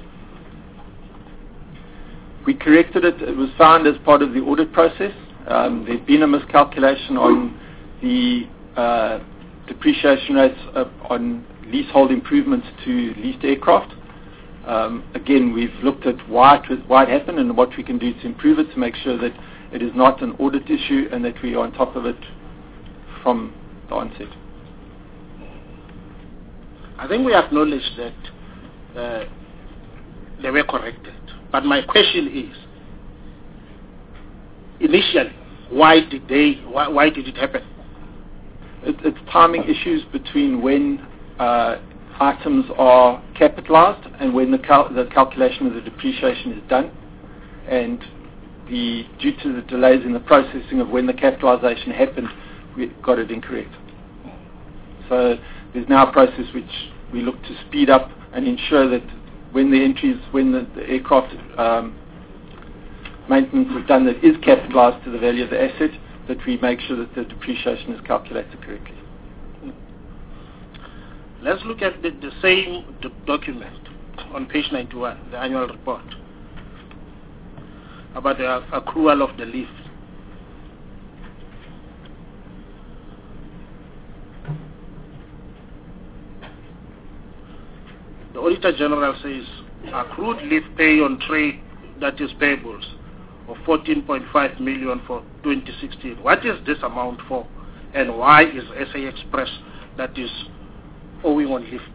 We corrected it. It was found as part of the audit process. There'd been a miscalculation on the depreciation rates on leasehold improvements to leased aircraft. Again, we've looked at why it happened and what we can do to improve it to make sure that it is not an audit issue and that we are on top of it from the onset. I think we acknowledge that they were corrected. But my question is, initially, why did it happen? It's timing issues between when items are capitalized and when the calculation of the depreciation is done, and due to the delays in the processing of when the capitalization happened, we got it incorrect. So there's now a process which we look to speed up and ensure that when the entries, when the aircraft maintenance is done that is capitalized to the value of the asset, that we make sure that the depreciation is calculated correctly. Let's look at the same document on page 91, the annual report, about the accrual of the leave. The Auditor General says accrued leave pay on trade, that is payables, of 14.5 million for 2016. What is this amount for, and why is SA Express that is owing on leave?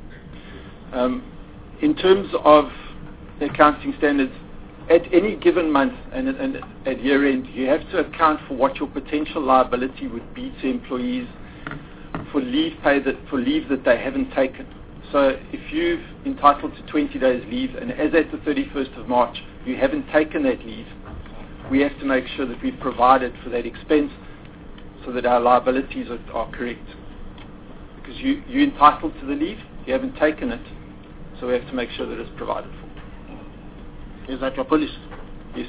In terms of the accounting standards, at any given month and at year end, you have to account for what your potential liability would be to employees for leave that they haven't taken. So if you've entitled to 20 days leave, and as at the 31st of March, you haven't taken that leave, we have to make sure that we've provided for that expense so that our liabilities are correct. Because you're entitled to the leave, you haven't taken it, so we have to make sure that it's provided for. Is that your policy? Yes.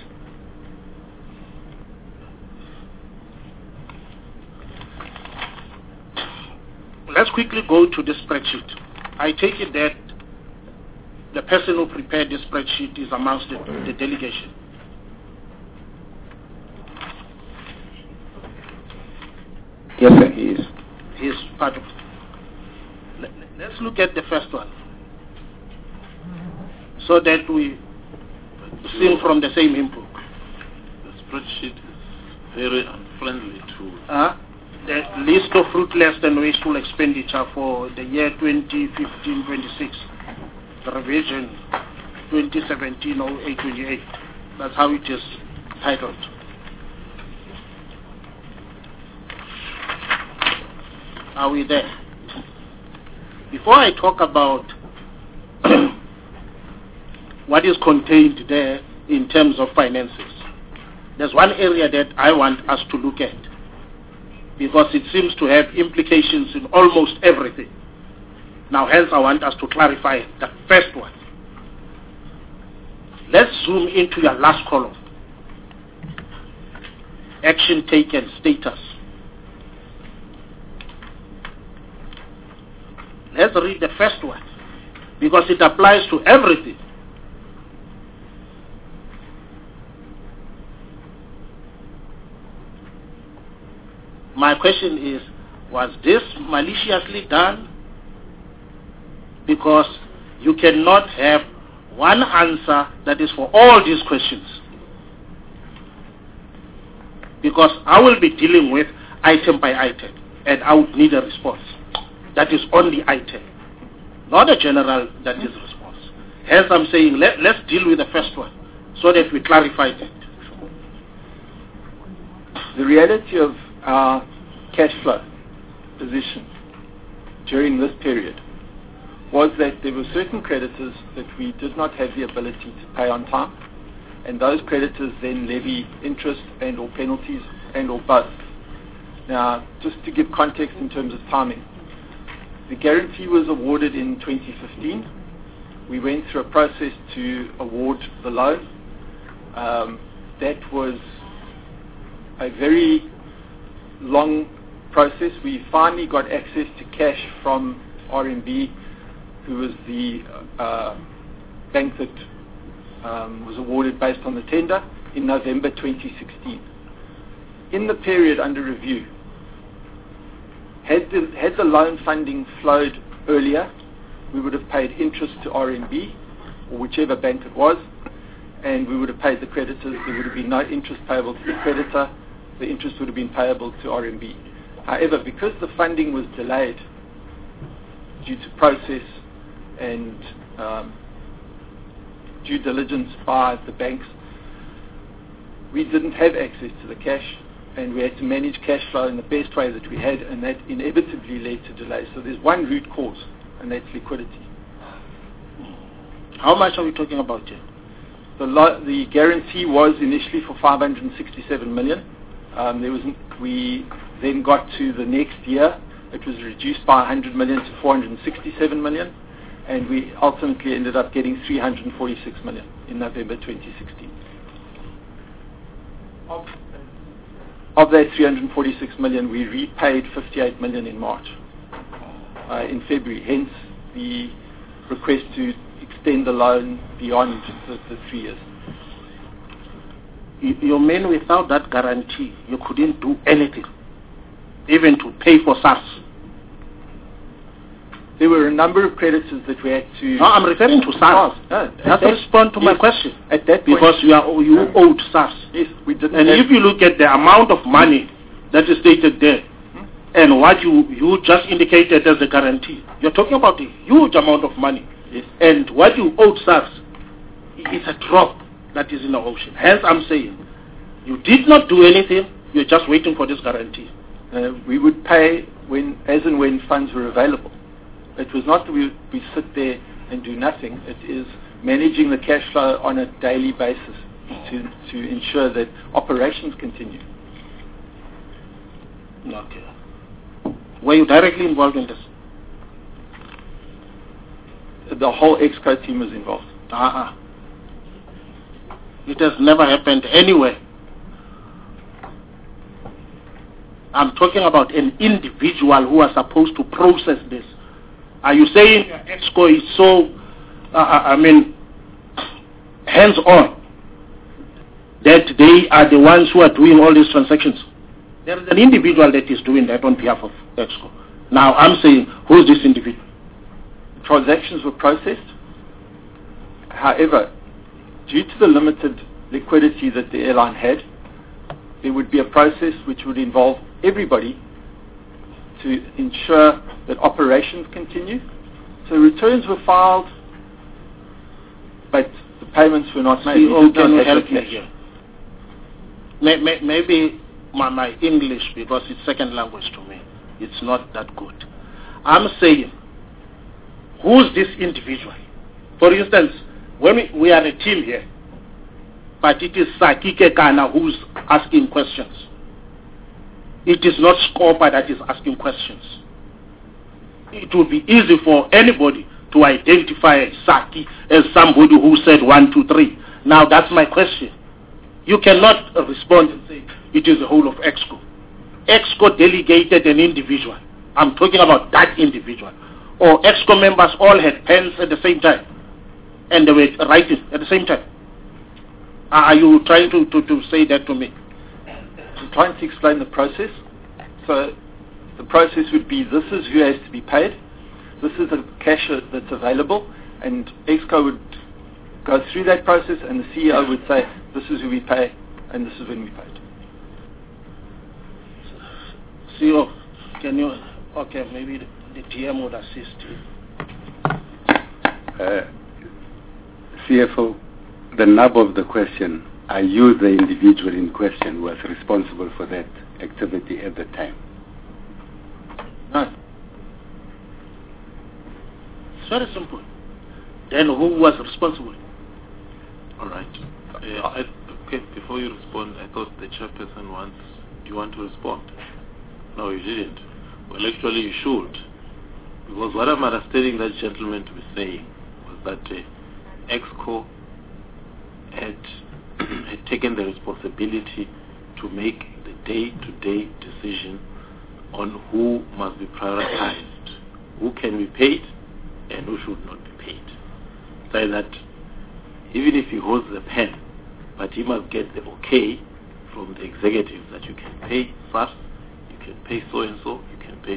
Let's quickly go to the spreadsheet. I take it that the person who prepared the spreadsheet is amongst the delegation. Yes, sir, he is. He is part of. Let's look at the first one, so that we sing from the same hymn book. The spreadsheet is very unfriendly to... The list of fruitless and wasteful expenditure for the year 2015-26, the revision 2017-08-28. That's how it is titled. Are we there? Before I talk about what is contained there in terms of finances, there's one area that I want us to look at, because it seems to have implications in almost everything. Now, hence, I want us to clarify the first one. Let's zoom into your last column. Action taken, status. Let's read the first one, because it applies to everything. My question is, was this maliciously done? Because you cannot have one answer that is for all these questions. Because I will be dealing with item by item, and I would need a response. That is only item, not a general that is response. Hence I'm saying let's deal with the first one, so that we clarify that. The reality of our cash flow position during this period was that there were certain creditors that we did not have the ability to pay on time, and those creditors then levy interest and or penalties and or both. Now, just to give context in terms of timing, the guarantee was awarded in 2015. We went through a process to award the loan. That was a very long process. We finally got access to cash from RMB, who was the bank that was awarded based on the tender, in November 2016. In the period under review, had the loan funding flowed earlier, we would have paid interest to RMB, or whichever bank it was, and we would have paid the creditors. There would have been no interest payable to the creditor. The interest would have been payable to RMB. However, because the funding was delayed due to process and due diligence by the banks, we didn't have access to the cash, and we had to manage cash flow in the best way that we had, and that inevitably led to delays. So there's one root cause, and that's liquidity. How much are we talking about here? The guarantee was initially for 567 million. We then got to the next year. It was reduced by 100 million to 467 million, and we ultimately ended up getting 346 million in November 2016. Of that 346 million, we repaid 58 million in March, in February. Hence the request to extend the loan beyond the 3 years. You mean without that guarantee, you couldn't do anything, even to pay for SARS? There were a number of creditors that we had to... No, I'm referring to SARS. Just respond to my question. At that point, because you owed SARS. Yes, we didn't. And if you look at the amount of money that is stated there, and what you just indicated as a guarantee, you're talking about a huge amount of money. Yes. And what you owed SARS is a drop that is in the ocean. Hence, I'm saying, you did not do anything, you're just waiting for this guarantee. We would pay as and when funds were available. It was not that we sit there and do nothing. It is managing the cash flow on a daily basis to ensure that operations continue. Okay. Were you directly involved in this? The whole EXCO team was involved. It has never happened anywhere. I'm talking about an individual who was supposed to process this. Are you saying EXCO is so, hands-on, that they are the ones who are doing all these transactions? There is an individual that is doing that on behalf of EXCO. Now, I'm saying, who is this individual? Transactions were processed. However, due to the limited liquidity that the airline had, there would be a process which would involve everybody to ensure that operations continue. So returns were filed, but the payments were not made. Can you help me here? Maybe my English, because it's second language to me, it's not that good. I'm saying, who's this individual? For instance, when we are a team here, but it is Sakike Kana who's asking questions. It is not Scopa that is asking questions. It would be easy for anybody to identify Saki as somebody who said 1, 2, 3. Now that's my question. You cannot respond and say it is the whole of EXCO. EXCO delegated an individual. I'm talking about that individual. Or EXCO members all had pens at the same time, and they were writing at the same time. Are you trying to say that to me? I'm trying to explain the process. So the process would be, this is who has to be paid, this is the cash that's available, and EXCO would go through that process, and the CEO would say, this is who we pay, and this is when we paid. CEO, can you, okay, maybe the TM would assist you. CFO, the nub of the question, are you the individual in question who was responsible for that activity at the time? No. It's very simple. Then who was responsible? All right. Okay, before you respond, I thought the chairperson you want to respond. No, you didn't. Well, actually you should. Because what I'm understanding that gentleman to be saying was that EXCO had taken the responsibility to make the day-to-day decision on who must be prioritized, who can be paid and who should not be paid. So that even if he holds the pen, but he must get the okay from the executive that you can pay first, you can pay so-and-so, you can pay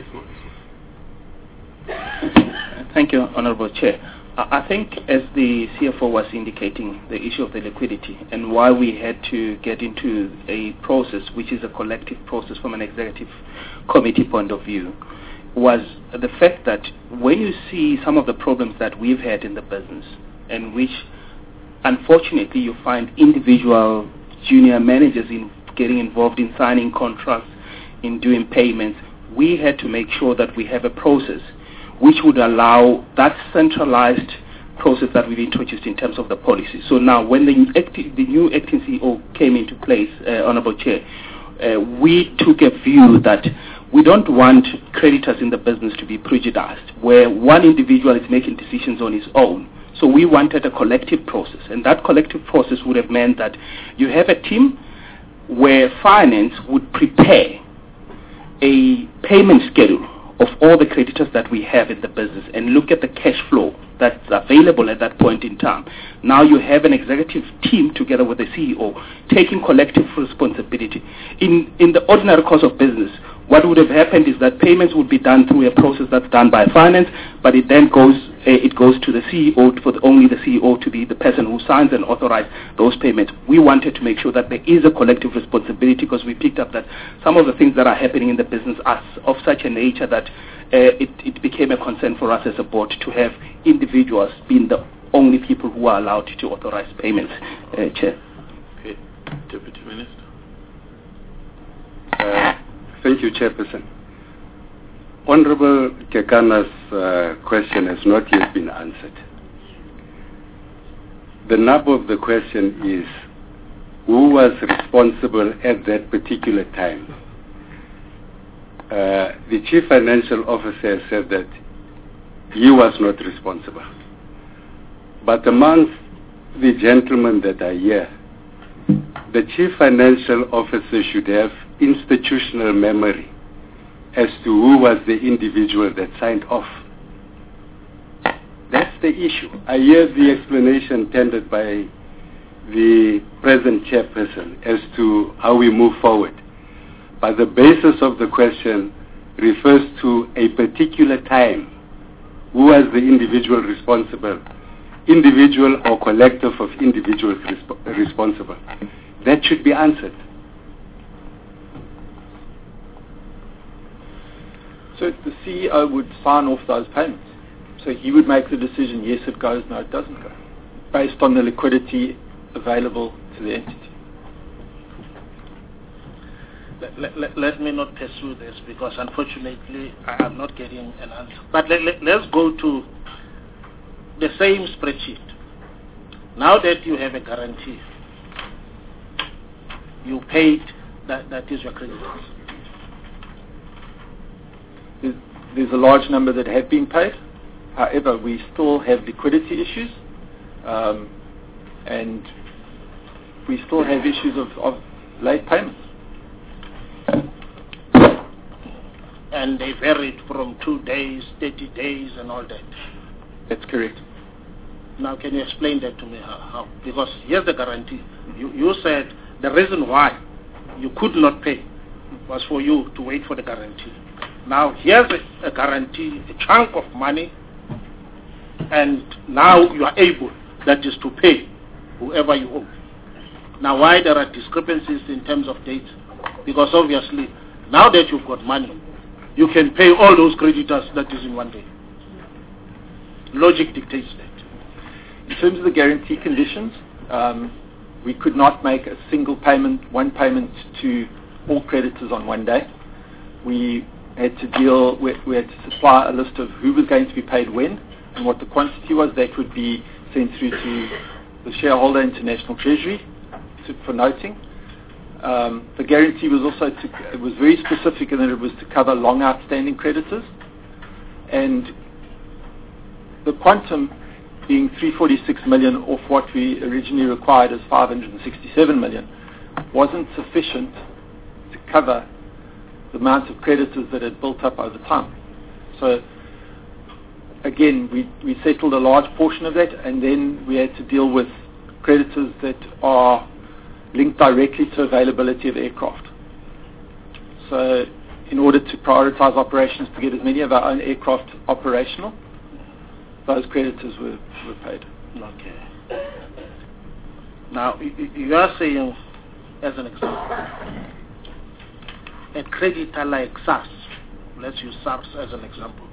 so-and-so. Thank you, Honorable Chair. I think as the CFO was indicating, the issue of the liquidity and why we had to get into a process which is a collective process from an executive committee point of view was the fact that when you see some of the problems that we've had in the business, and which unfortunately you find individual junior managers getting involved in signing contracts, in doing payments, we had to make sure that we have a process which would allow that centralized process that we've introduced in terms of the policy. So now when the new acting CEO came into place, Honorable Chair, we took a view that we don't want creditors in the business to be prejudiced, where one individual is making decisions on his own. So we wanted a collective process, and that collective process would have meant that you have a team where finance would prepare a payment schedule of all the creditors that we have in the business and look at the cash flow that's available at that point in time. Now you have an executive team together with the CEO taking collective responsibility. In the ordinary course of business, what would have happened is that payments would be done through a process that's done by finance, but it then goes to the CEO, for only the CEO to be the person who signs and authorizes those payments. We wanted to make sure that there is a collective responsibility, because we picked up that some of the things that are happening in the business are of such a nature that it became a concern for us as a board to have individuals being the only people who are allowed to authorize payments. Chair. Okay. Deputy Minister. Thank you, Chairperson. Honorable Kekana's question has not yet been answered. The nub of the question is, who was responsible at that particular time? The Chief Financial Officer said that he was not responsible. But amongst the gentlemen that are here, the Chief Financial Officer should have institutional memory as to who was the individual that signed off. That's the issue. I hear the explanation tendered by the present chairperson as to how we move forward. But the basis of the question refers to a particular time. Who was the individual responsible? Individual or collective of individuals responsible? That should be answered. So the CEO would sign off those payments. So he would make the decision, yes, it goes, no, it doesn't go, based on the liquidity available to the entity. Let me not pursue this, because unfortunately I am not getting an answer. But let's go to the same spreadsheet. Now that you have a guarantee, you paid, that is your creditors. There's a large number that have been paid. However, we still have liquidity issues, and we still have issues of late payments. And they varied from 2 days, 30 days, and all that. That's correct. Now, can you explain that to me? How? Because here's the guarantee. You said the reason why you could not pay was for you to wait for the guarantee. Now, here's a guarantee, a chunk of money, and now you are able, that is to pay whoever you owe. Now, why there are discrepancies in terms of dates? Because obviously, now that you've got money, you can pay all those creditors that is in one day. Logic dictates that. In terms of the guarantee conditions, we could not make a single payment, one payment to all creditors on one day. We had to supply a list of who was going to be paid when and what the quantity was. That would be sent through to the shareholder International Treasury for noting. The guarantee was also it was very specific in that it was to cover long outstanding creditors, and the quantum being 346 million off what we originally required as 567 million wasn't sufficient to cover the amount of creditors that had built up over time. So again, we settled a large portion of that, and then we had to deal with creditors that are linked directly to availability of aircraft. So in order to prioritize operations to get as many of our own aircraft operational, those creditors were paid. Okay. Now, you are saying, as an example, a creditor like SARS, let's use SARS as an example,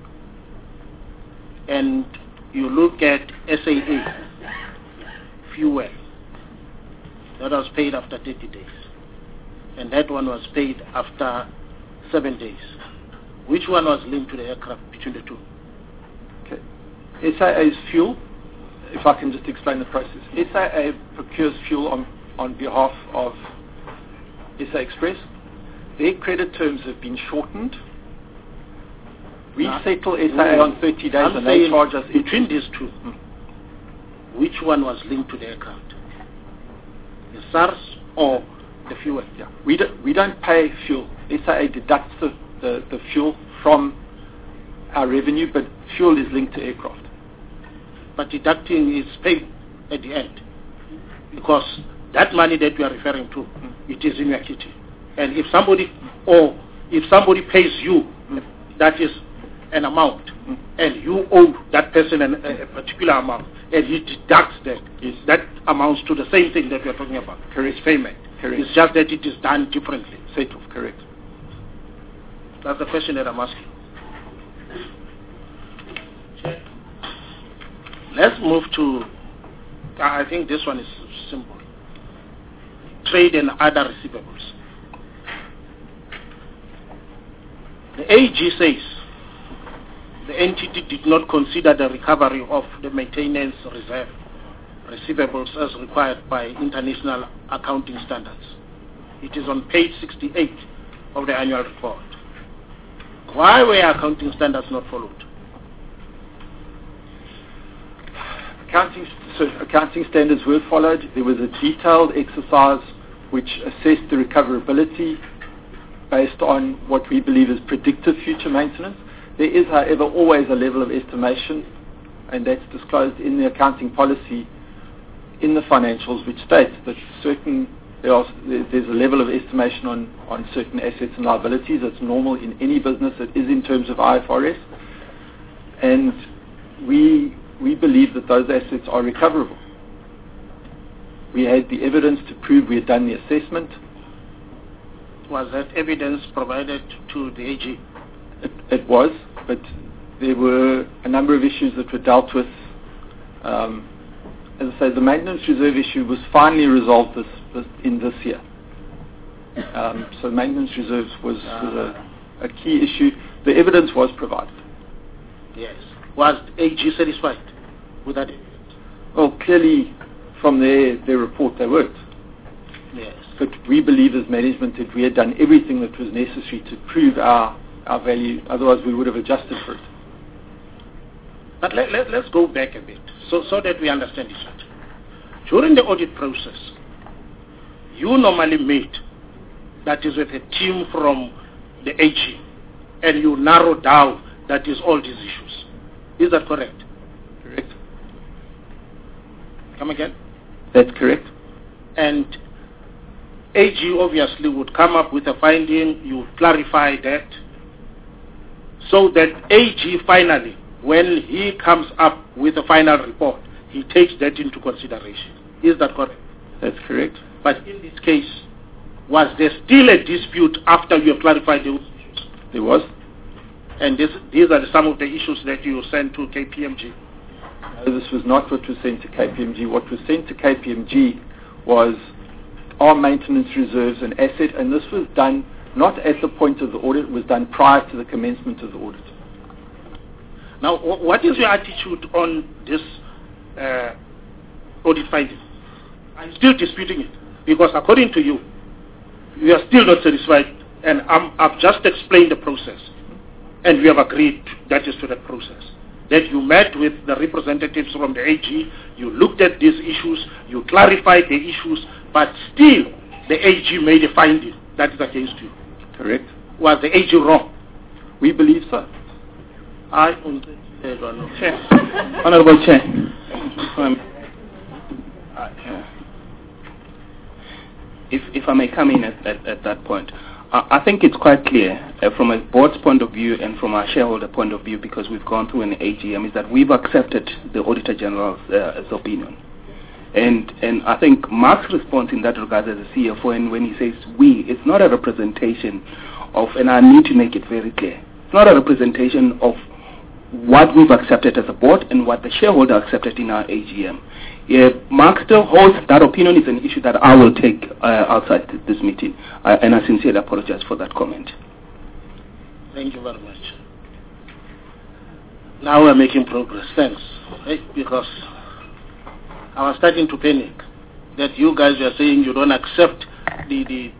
and you look at SAA, fuel, that was paid after 30 days, and that one was paid after 7 days. Which one was linked to the aircraft between the two? Okay. SAA's fuel, if I can just explain the process. SAA procures fuel on behalf of SA Express. Their credit terms have been shortened. We settle SAA on 30 days and they charge us between these two. Which one was linked to the aircraft? The SARS or the fuel. Yeah, we don't pay fuel. SAA deducts the fuel from our revenue, but fuel is linked to aircraft. But deducting is paid at the end, because that money that you are referring to, it is in your kitty. And if somebody pays you, that is an amount, and you owe that person a particular amount, and he deducts that, that amounts to the same thing that we are talking about. Correct. It's payment. Correct. It's just that it is done differently. Settled. Correct. That's the question that I'm asking. Let's move to, I think this one is simple. Trade and other receivables. The AG says the entity did not consider the recovery of the maintenance reserve receivables as required by international accounting standards. It is on page 68 of the annual report. Why were accounting standards not followed? Accounting standards were followed. There was a detailed exercise which assessed the recoverability based on what we believe is predictive future maintenance. There is, however, always a level of estimation, and that's disclosed in the accounting policy in the financials, which states that there's a level of estimation on certain assets and liabilities. It's normal in any business. It is in terms of IFRS. And we believe that those assets are recoverable. We had the evidence to prove we had done the assessment. Was that evidence provided to the AG? It was, but there were a number of issues that were dealt with. As I say, the maintenance reserve issue was finally resolved in this year. So maintenance reserves was a key issue. The evidence was provided. Yes. Was AG satisfied with that evidence? Well, clearly from their report they weren't. Yes. But we believe as management that we had done everything that was necessary to prove our value, otherwise we would have adjusted for it. But let's go back a bit so that we understand each other. During the audit process, you normally meet, that is with a team from the AG, and you narrow down, that is all these issues. Is that correct? Correct. Come again? That's correct. And AG obviously would come up with a finding, you clarify that, so that AG finally, when he comes up with a final report, he takes that into consideration. Is that correct? That's correct. But in this case, was there still a dispute after you have clarified those issues? There was. And these are some of the issues that you sent to KPMG? No, this was not what was sent to KPMG. What was sent to KPMG was our maintenance reserves and asset, and this was done not at the point of the audit, it was done prior to the commencement of the audit. Now, what is your attitude on this audit finding? I'm still disputing it, because according to you, you are still not satisfied, and I've just explained the process, and we have agreed that is to the process. That you met with the representatives from the AG, you looked at these issues, you clarified the issues, but still the AG made a finding that is against you. Correct. Was the AG wrong? We believe so. Chair. Honorable Chair. If I may come in at that point. I think it's quite clear from a board's point of view and from our shareholder point of view, because we've gone through an AGM, is that we've accepted the Auditor General's opinion. And I think Mark's response in that regard as a CFO, and when he says we, it's not a representation of, and I need to make it very clear, it's not a representation of what we've accepted as a board and what the shareholder accepted in our AGM. Mark still holds that opinion. Is an issue that I will take outside this meeting, and I sincerely apologize for that comment. Thank you very much. Now we're making progress. Thanks. Right? Because I was starting to panic that you guys were saying you don't accept the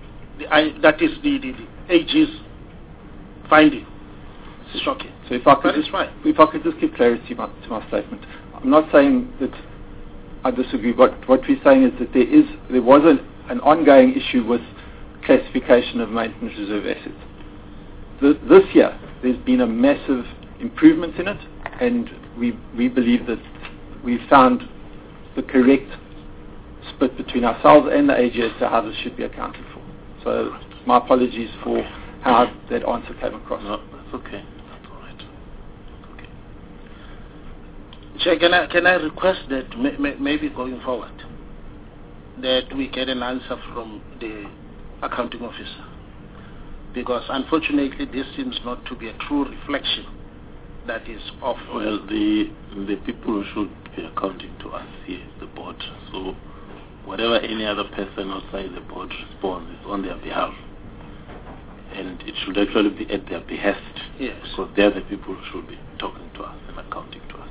AG's finding. It's shocking. So if I could just give clarity to my statement. I'm not saying that I disagree. What we're saying is that there was an ongoing issue with reclassification of maintenance reserve assets. This year, there's been a massive improvement in it, and we believe that we've found the correct split between ourselves and the AG as to how this should be accounted for. So my apologies for how that answer came across. No, that's okay. That's all right. Okay. Chair, can I request that maybe going forward that we get an answer from the accounting officer? Because unfortunately this seems not to be a true reflection that is of... Well, the people should be accounting to us here, the board. So whatever any other person outside the board responds is on their behalf. And it should actually be at their behest. Yes. Because they're the people who should be talking to us and accounting to us.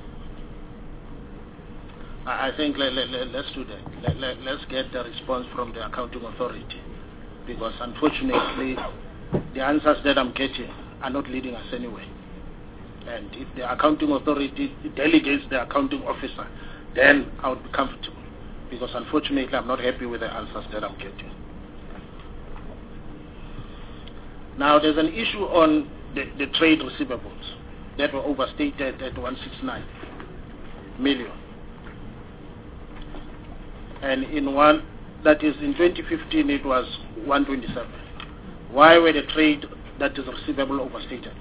I think let's do that. Let's get the response from the accounting authority. Because unfortunately, the answers that I'm getting are not leading us anywhere. And if the accounting authority delegates the accounting officer, then I would be comfortable. Because unfortunately, I'm not happy with the answers that I'm getting. Now, there's an issue on the trade receivables that were overstated at 169 million. And in one, that is in 2015, it was 127. Why were the trade that is receivable overstated?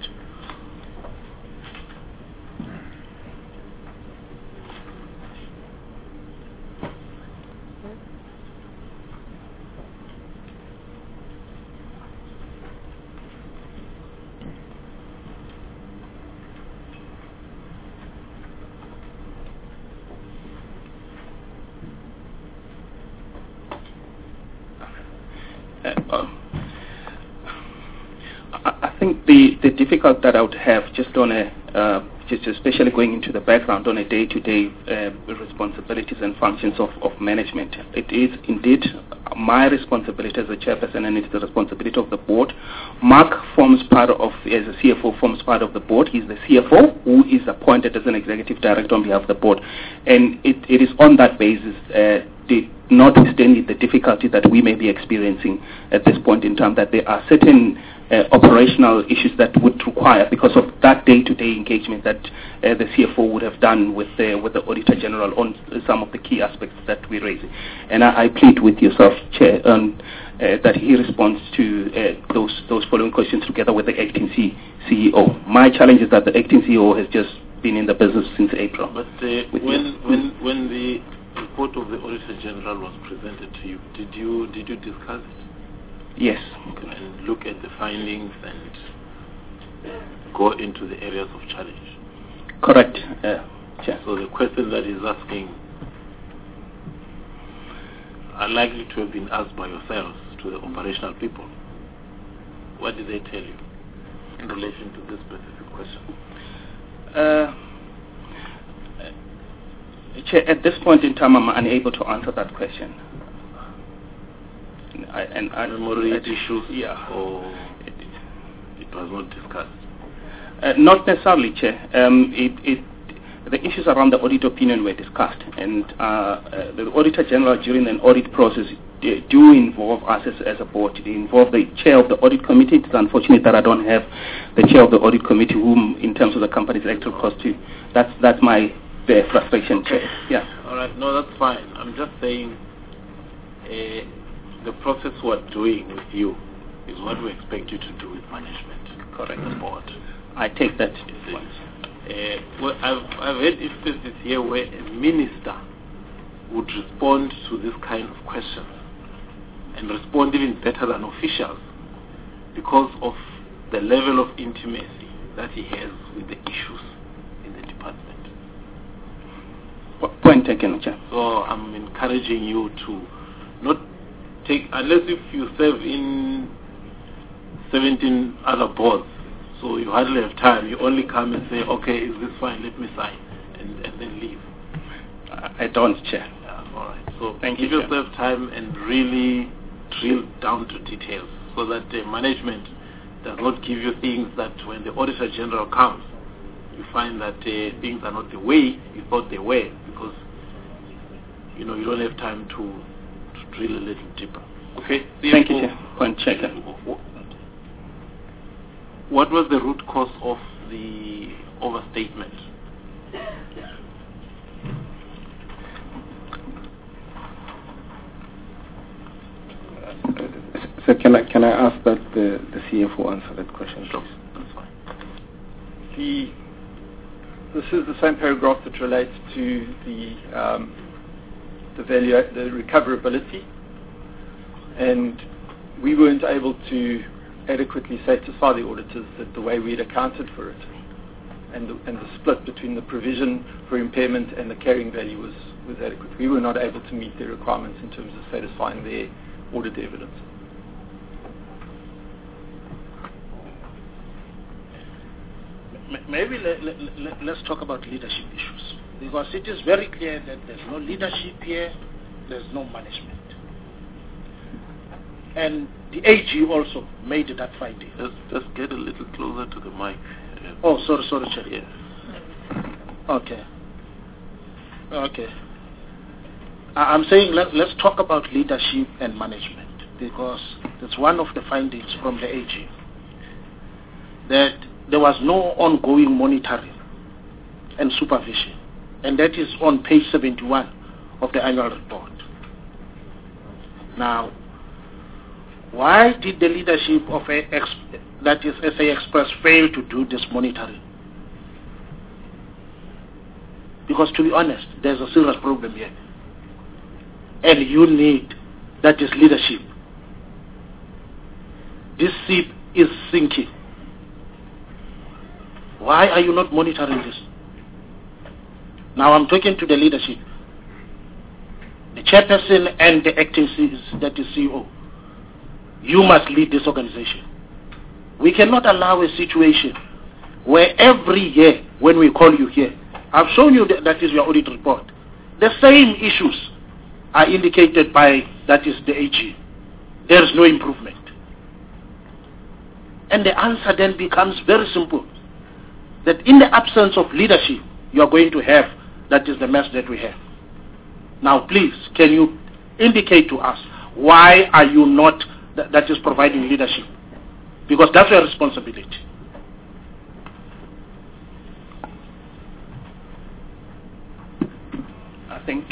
I think the difficulty that I would have just on just especially going into the background on a day-to-day responsibilities and functions of management. It is indeed my responsibility as a chairperson, and it's the responsibility of the board. Mark forms part of, as a CFO, forms part of the board. He's the CFO who is appointed as an executive director on behalf of the board. And it is on that basis, notwithstanding the difficulty that we may be experiencing at this point in time, that there are certain operational issues that would require, because of that day-to-day engagement that the CFO would have done with the Auditor General on some of the key aspects that we raise. And I plead with yourself, Chair, that he responds to those following questions together with the acting CEO. My challenge is that the acting CEO has just been in the business since April. But when the report of the Auditor General was presented to you, did you discuss it? Yes. And look at the findings and go into the areas of challenge. Correct. Chair. So the question that he's asking are likely to have been asked by yourselves to the operational people. What did they tell you in relation to this specific question? Chair, at this point in time, I'm unable to answer that question. Memory issues, or it was not discussed? Not necessarily, Chair. The issues around the audit opinion were discussed, and the Auditor General during an audit process do involve us as a board. They involve the chair of the audit committee. It's unfortunate that I don't have the chair of the audit committee, whom, in terms of the company's electoral cost, that's my frustration, okay. Chair. Yeah. All right. No, that's fine. I'm just saying the process we're doing with you is what we expect you to do with management. Correct. The board. I take that. Well, I've had instances here where a minister would respond to this kind of question and respond even better than officials because of the level of intimacy that he has with the issues in the department. Point taken, Chair. So I'm encouraging you to not take, unless if you serve in 17 other boards, so you hardly have time, you only come and say, okay, is this fine, let me sign, and then leave. I don't, Chair. Yeah, all right. So give yourself time and really drill down to details so that the management does not give you things that when the Auditor General comes, you find that things are not the way you thought they were, because you don't have time to drill a little deeper. Okay. Thank you, Chair. Point checker. What was the root cause of the overstatement? So can I ask that the CFO answer that question? Sure, that's fine. This is the same paragraph that relates to the recoverability, and we weren't able to adequately satisfy the auditors that the way we had accounted for it and the split between the provision for impairment and the carrying value was adequate. We were not able to meet their requirements in terms of satisfying their audit evidence. Maybe let's talk about leadership issues, because it is very clear that there's no leadership here, there's no management. And the AG also made that finding. Just get a little closer to the mic. Oh, sorry, Chair. Yes. Okay. I'm saying let's talk about leadership and management, because that's one of the findings from the AG, that there was no ongoing monitoring and supervision, and that is on page 71 of the annual report. Now, why did the leadership of that is SA Express fail to do this monitoring? Because to be honest, there's a serious problem here, and you need that is leadership. This ship is sinking. Why are you not monitoring this? Now I'm talking to the leadership, the chairperson and the acting CEO. You must lead this organization. We cannot allow a situation where every year when we call you here, I've shown you that is your audit report, the same issues are indicated by that is the AG. There is no improvement. And the answer then becomes very simple, that in the absence of leadership, you are going to have, that is the mess that we have. Now please, can you indicate to us, why are you not, that is providing leadership? Because that's your responsibility. I think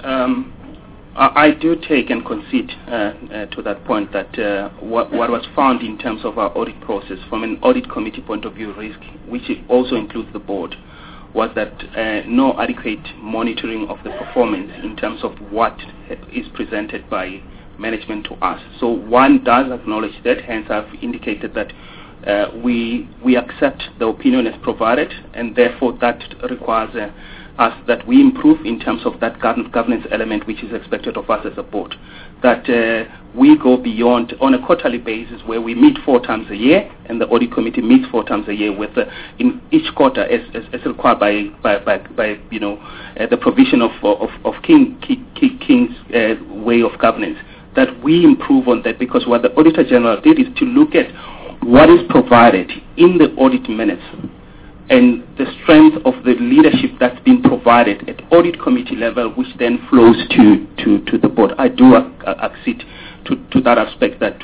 I do take and concede to that point that what was found in terms of our audit process from an audit committee point of view risk, which also includes the board, was that no adequate monitoring of the performance in terms of what is presented by management to us. So one does acknowledge that, hence I've indicated that we accept the opinion as provided, and therefore that requires us that we improve in terms of that governance element which is expected of us as a board. That we go beyond on a quarterly basis where we meet 4 times a year, and the audit committee meets 4 times a year with in each quarter as required by the provision of King's way of governance. That we improve on that, because what the Auditor General did is to look at what is provided in the audit minutes and the strength of the leadership that's been provided at audit committee level, which then flows to the board. I do accede to that aspect that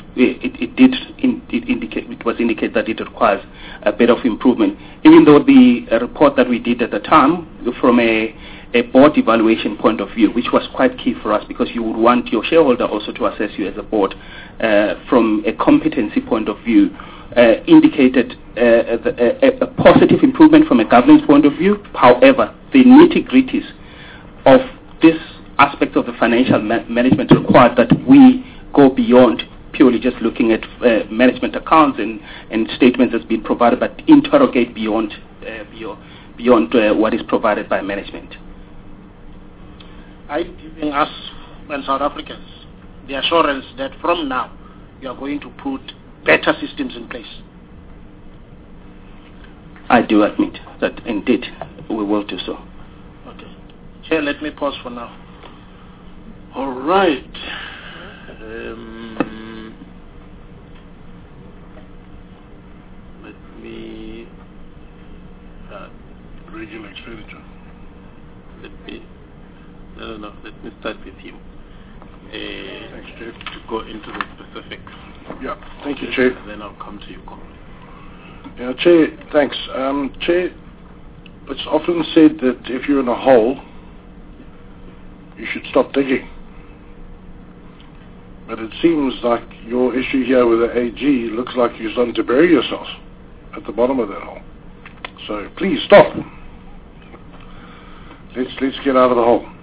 it was indicated that it requires a bit of improvement. Even though the report that we did at the time, from a board evaluation point of view, which was quite key for us, because you would want your shareholder also to assess you as a board from a competency point of view, indicated a positive improvement from a governance point of view. However, the nitty-gritties of this aspect of the financial management required that we go beyond purely just looking at management accounts and statements that's been provided, but interrogate beyond what is provided by management. Are you giving us and South Africans the assurance that from now you are going to put better systems in place? I do admit that indeed we will do so. Okay. Chair, let me pause for now. All right. Let me regional expenditure. Let me start with you. to go into the specifics. Yeah, thank you, Chair. And then I'll come to you, Comrade. Yeah, Chair, thanks. Chair, it's often said that if you're in a hole, you should stop digging. But it seems like your issue here with the AG looks like you're starting to bury yourself at the bottom of that hole. So please stop. Let's get out of the hole.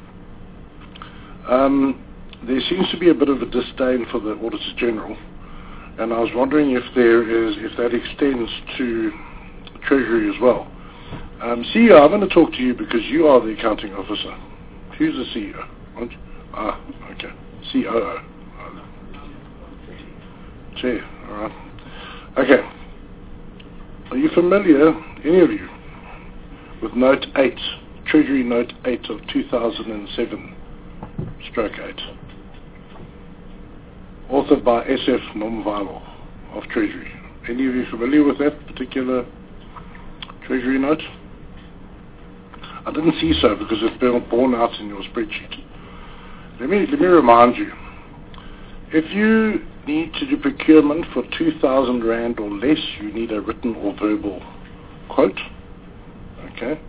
There seems to be a bit of a disdain for the Auditor General, and I was wondering if that extends to Treasury as well. CEO, I'm going to talk to you because you are the accounting officer. Who's the CEO? Aren't you? Ah, okay. COO. Chair, all right. Okay. Are you familiar, any of you, with Note 8, Treasury Note 8 of 2007/8, authored by SF Nomvalo of Treasury? Any of you familiar with that particular Treasury note? I didn't see so because it's been borne out in your spreadsheet. Let me remind you, if you need to do procurement for 2,000 Rand or less, you need a written or verbal quote. Okay.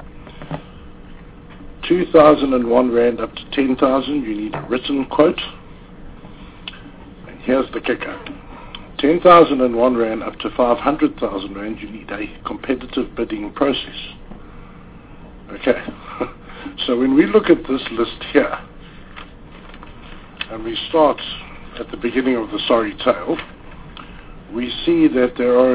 2,001 Rand up to 10,000, you need a written quote. And here's the kicker. 10,001 Rand up to 500,000 Rand, you need a competitive bidding process. Okay. So when we look at this list here, and we start at the beginning of the sorry tale, we see that there are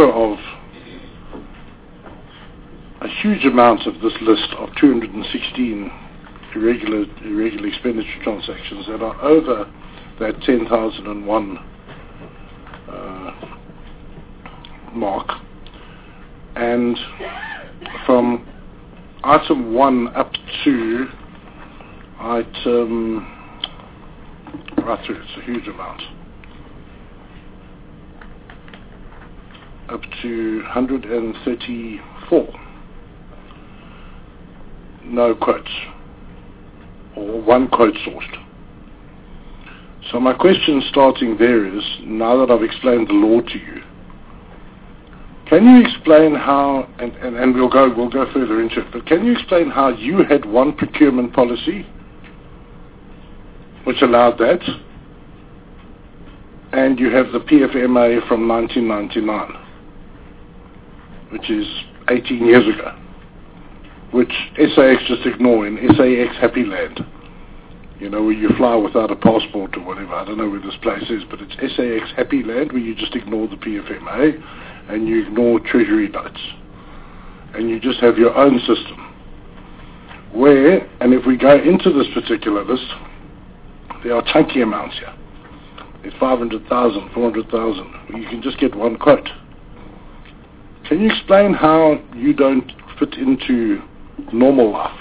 a huge amount of this list of 216 irregular expenditure transactions that are over that 10,001 mark. And from item 1 up to item right through, it's a huge amount, up to 134 no quotes or one quote sourced. So my question starting there is, now that I've explained the law to you, can you explain how, and we'll go further into it, but can you explain how you had one procurement policy which allowed that, and you have the PFMA from 1999, which is 18 years ago, which SAX just ignore in SAX Happy Land, where you fly without a passport or whatever. I don't know where this place is, but it's SAX Happy Land, where you just ignore the PFMA and you ignore Treasury notes, and you just have your own system. Where, and if we go into this particular list, there are chunky amounts here. There's 500,000, 400,000. You can just get one quote. Can you explain how you don't fit into normal life,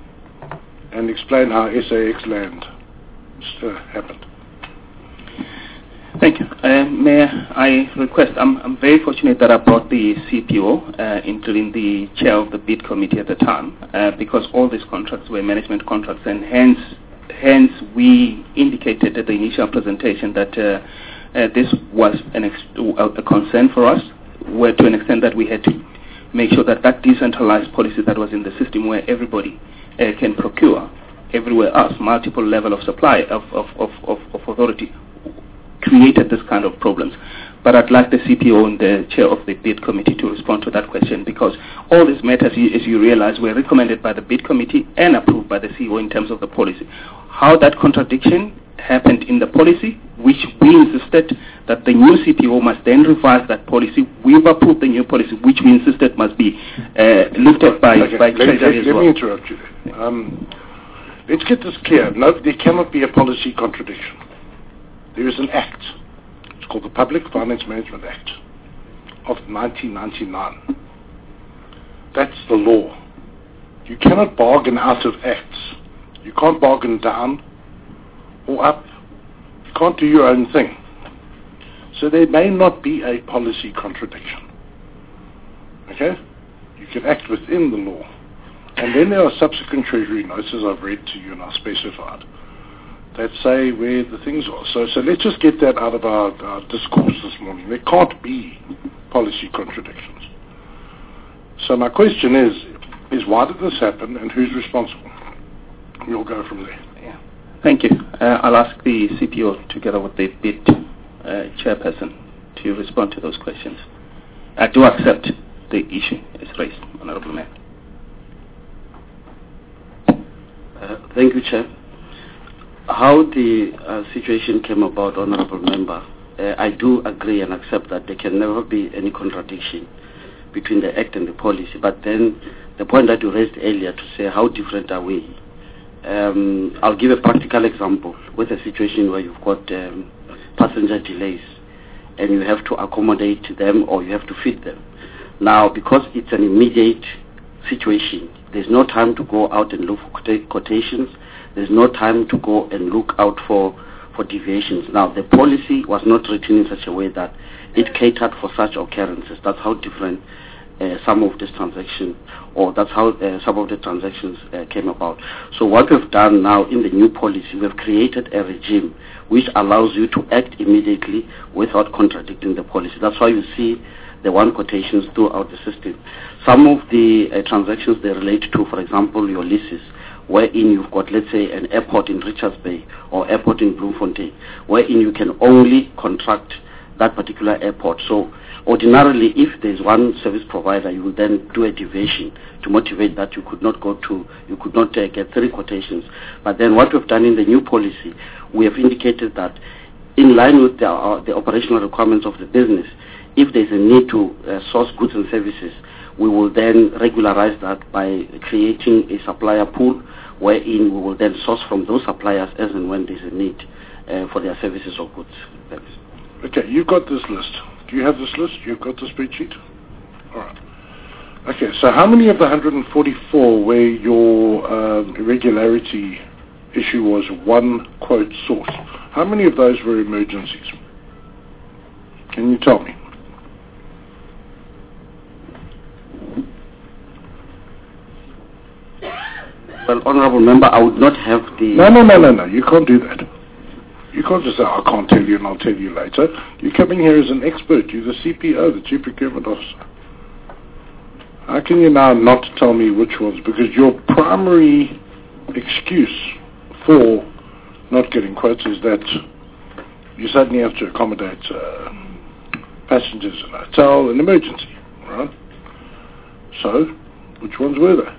and explain how SAX Land happened? Thank you. Mayor, I request, I'm very fortunate that I brought the CPO, including the chair of the bid committee at the time, because all these contracts were management contracts, and hence we indicated at the initial presentation that this was a concern for us, where to an extent that we had to make sure that decentralized policy that was in the system, where everybody can procure everywhere else, multiple level of supply of authority, created this kind of problems. But I'd like the CPO and the chair of the bid committee to respond to that question, because all these matters, as you realize, were recommended by the bid committee and approved by the CEO in terms of the policy. How that contradiction happened in the policy, which we insisted that the new CPO must then revise that policy. We've approved the new policy, which we insisted must be looked at by Treasury as well. Let me interrupt you there. Let's get this clear. No, there cannot be a policy contradiction. There is an act. It's called the Public Finance Management Act of 1999. That's the law. You cannot bargain out of acts. You can't bargain down or up. You can't do your own thing. So there may not be a policy contradiction. Okay? You can act within the law. And then there are subsequent Treasury notes, as I've read to you and I specified, that say where the things are. So let's just get that out of our discourse this morning. There can't be policy contradictions. So my question is why did this happen and who's responsible? We'll go from there. Thank you. I'll ask the CPO together with the BID chairperson to respond to those questions. I do accept the issue as raised, Honourable Mayor. Thank you, Chair. How the situation came about, Honourable Member, I do agree and accept that there can never be any contradiction between the Act and the policy. But then the point that you raised earlier to say how different are we, I'll give a practical example with a situation where you've got passenger delays and you have to accommodate them or you have to feed them. Now, because it's an immediate situation, there's no time to go out and look for quotations. There's no time to go and look out for deviations. Now, the policy was not written in such a way that it catered for such occurrences. That's how different some of this transaction, or that's how some of the transactions came about. So what we've done now in the new policy, we've created a regime which allows you to act immediately without contradicting the policy. That's why you see the one quotations throughout the system. Some of the transactions they relate to, for example, your leases, wherein you've got, let's say, an airport in Richards Bay or airport in Bloemfontein, wherein you can only contract that particular airport. So ordinarily, if there's one service provider, you will then do a deviation to motivate that you could not get 3 quotations. But then what we've done in the new policy, we have indicated that in line with the operational requirements of the business, if there's a need to source goods and services, we will then regularize that by creating a supplier pool wherein we will then source from those suppliers as and when there's a need for their services or goods. Okay, you've got this list. Do you have this list? You've got the spreadsheet? All right. Okay, so how many of the 144 where your irregularity issue was one quote source, how many of those were emergencies? Can you tell me? Well, Honourable Member, I would not have the... No. You can't do that. You can't just say, I can't tell you and I'll tell you later. You're coming here as an expert. You're the CPO, the Chief Procurement Officer. How can you now not tell me which ones? Because your primary excuse for not getting quotes is that you suddenly have to accommodate passengers in a hotel, an emergency, right? So, which ones were there?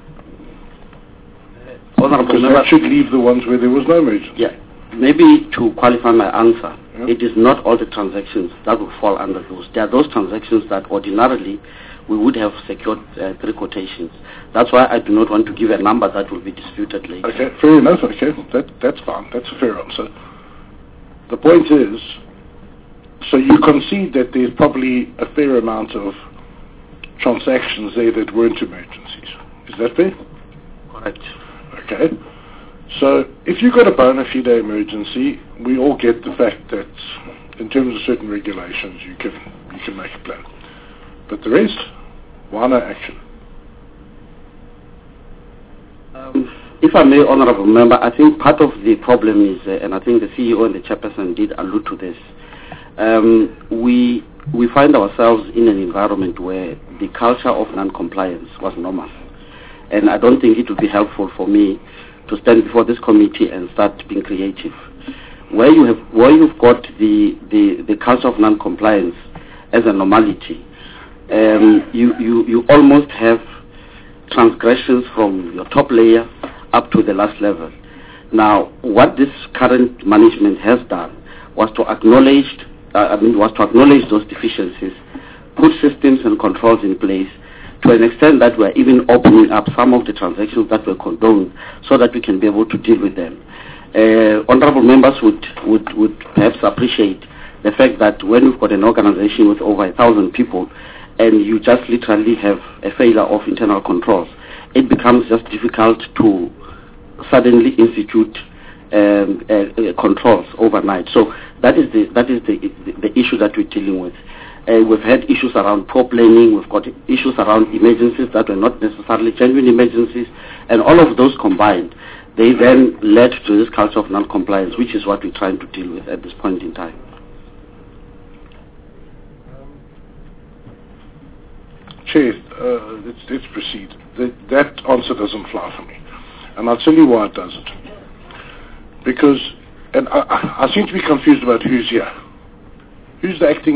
Because that should leave the ones where there was no emergency. Yeah. Maybe to qualify my answer, it is not all the transactions that will fall under those. There are those transactions that ordinarily we would have secured 3 quotations. That's why I do not want to give a number that will be disputed later. Okay, fair enough. Okay, that's fine. That's a fair answer. The point is, so you concede that there's probably a fair amount of transactions there that weren't emergencies. Is that fair? Correct. Okay. So if you've got a bona fide emergency, we all get the fact that in terms of certain regulations you can make a plan. But the rest, why no action? If I may, Honourable Member, I think part of the problem is, and I think the CEO and the chairperson did allude to this, we find ourselves in an environment where the culture of non-compliance was normal. And I don't think it would be helpful for me to stand before this committee and start being creative. Where you've got the culture of non-compliance as a normality, you almost have transgressions from your top layer up to the last level. Now, what this current management has done was to acknowledge those deficiencies, put systems and controls in place, to an extent that we're even opening up some of the transactions that were condoned so that we can be able to deal with them. Honourable members would perhaps appreciate the fact that when we've got an organization with over 1,000 people and you just literally have a failure of internal controls, it becomes just difficult to suddenly institute controls overnight. So that is the issue that we're dealing with. We've had issues around poor planning, we've got issues around emergencies that were not necessarily genuine emergencies, and all of those combined, they then led to this culture of non-compliance, which is what we're trying to deal with at this point in time. Chair, let's proceed. That answer doesn't fly for me. And I'll tell you why it doesn't. Because, and I seem to be confused about who's here. Who's the acting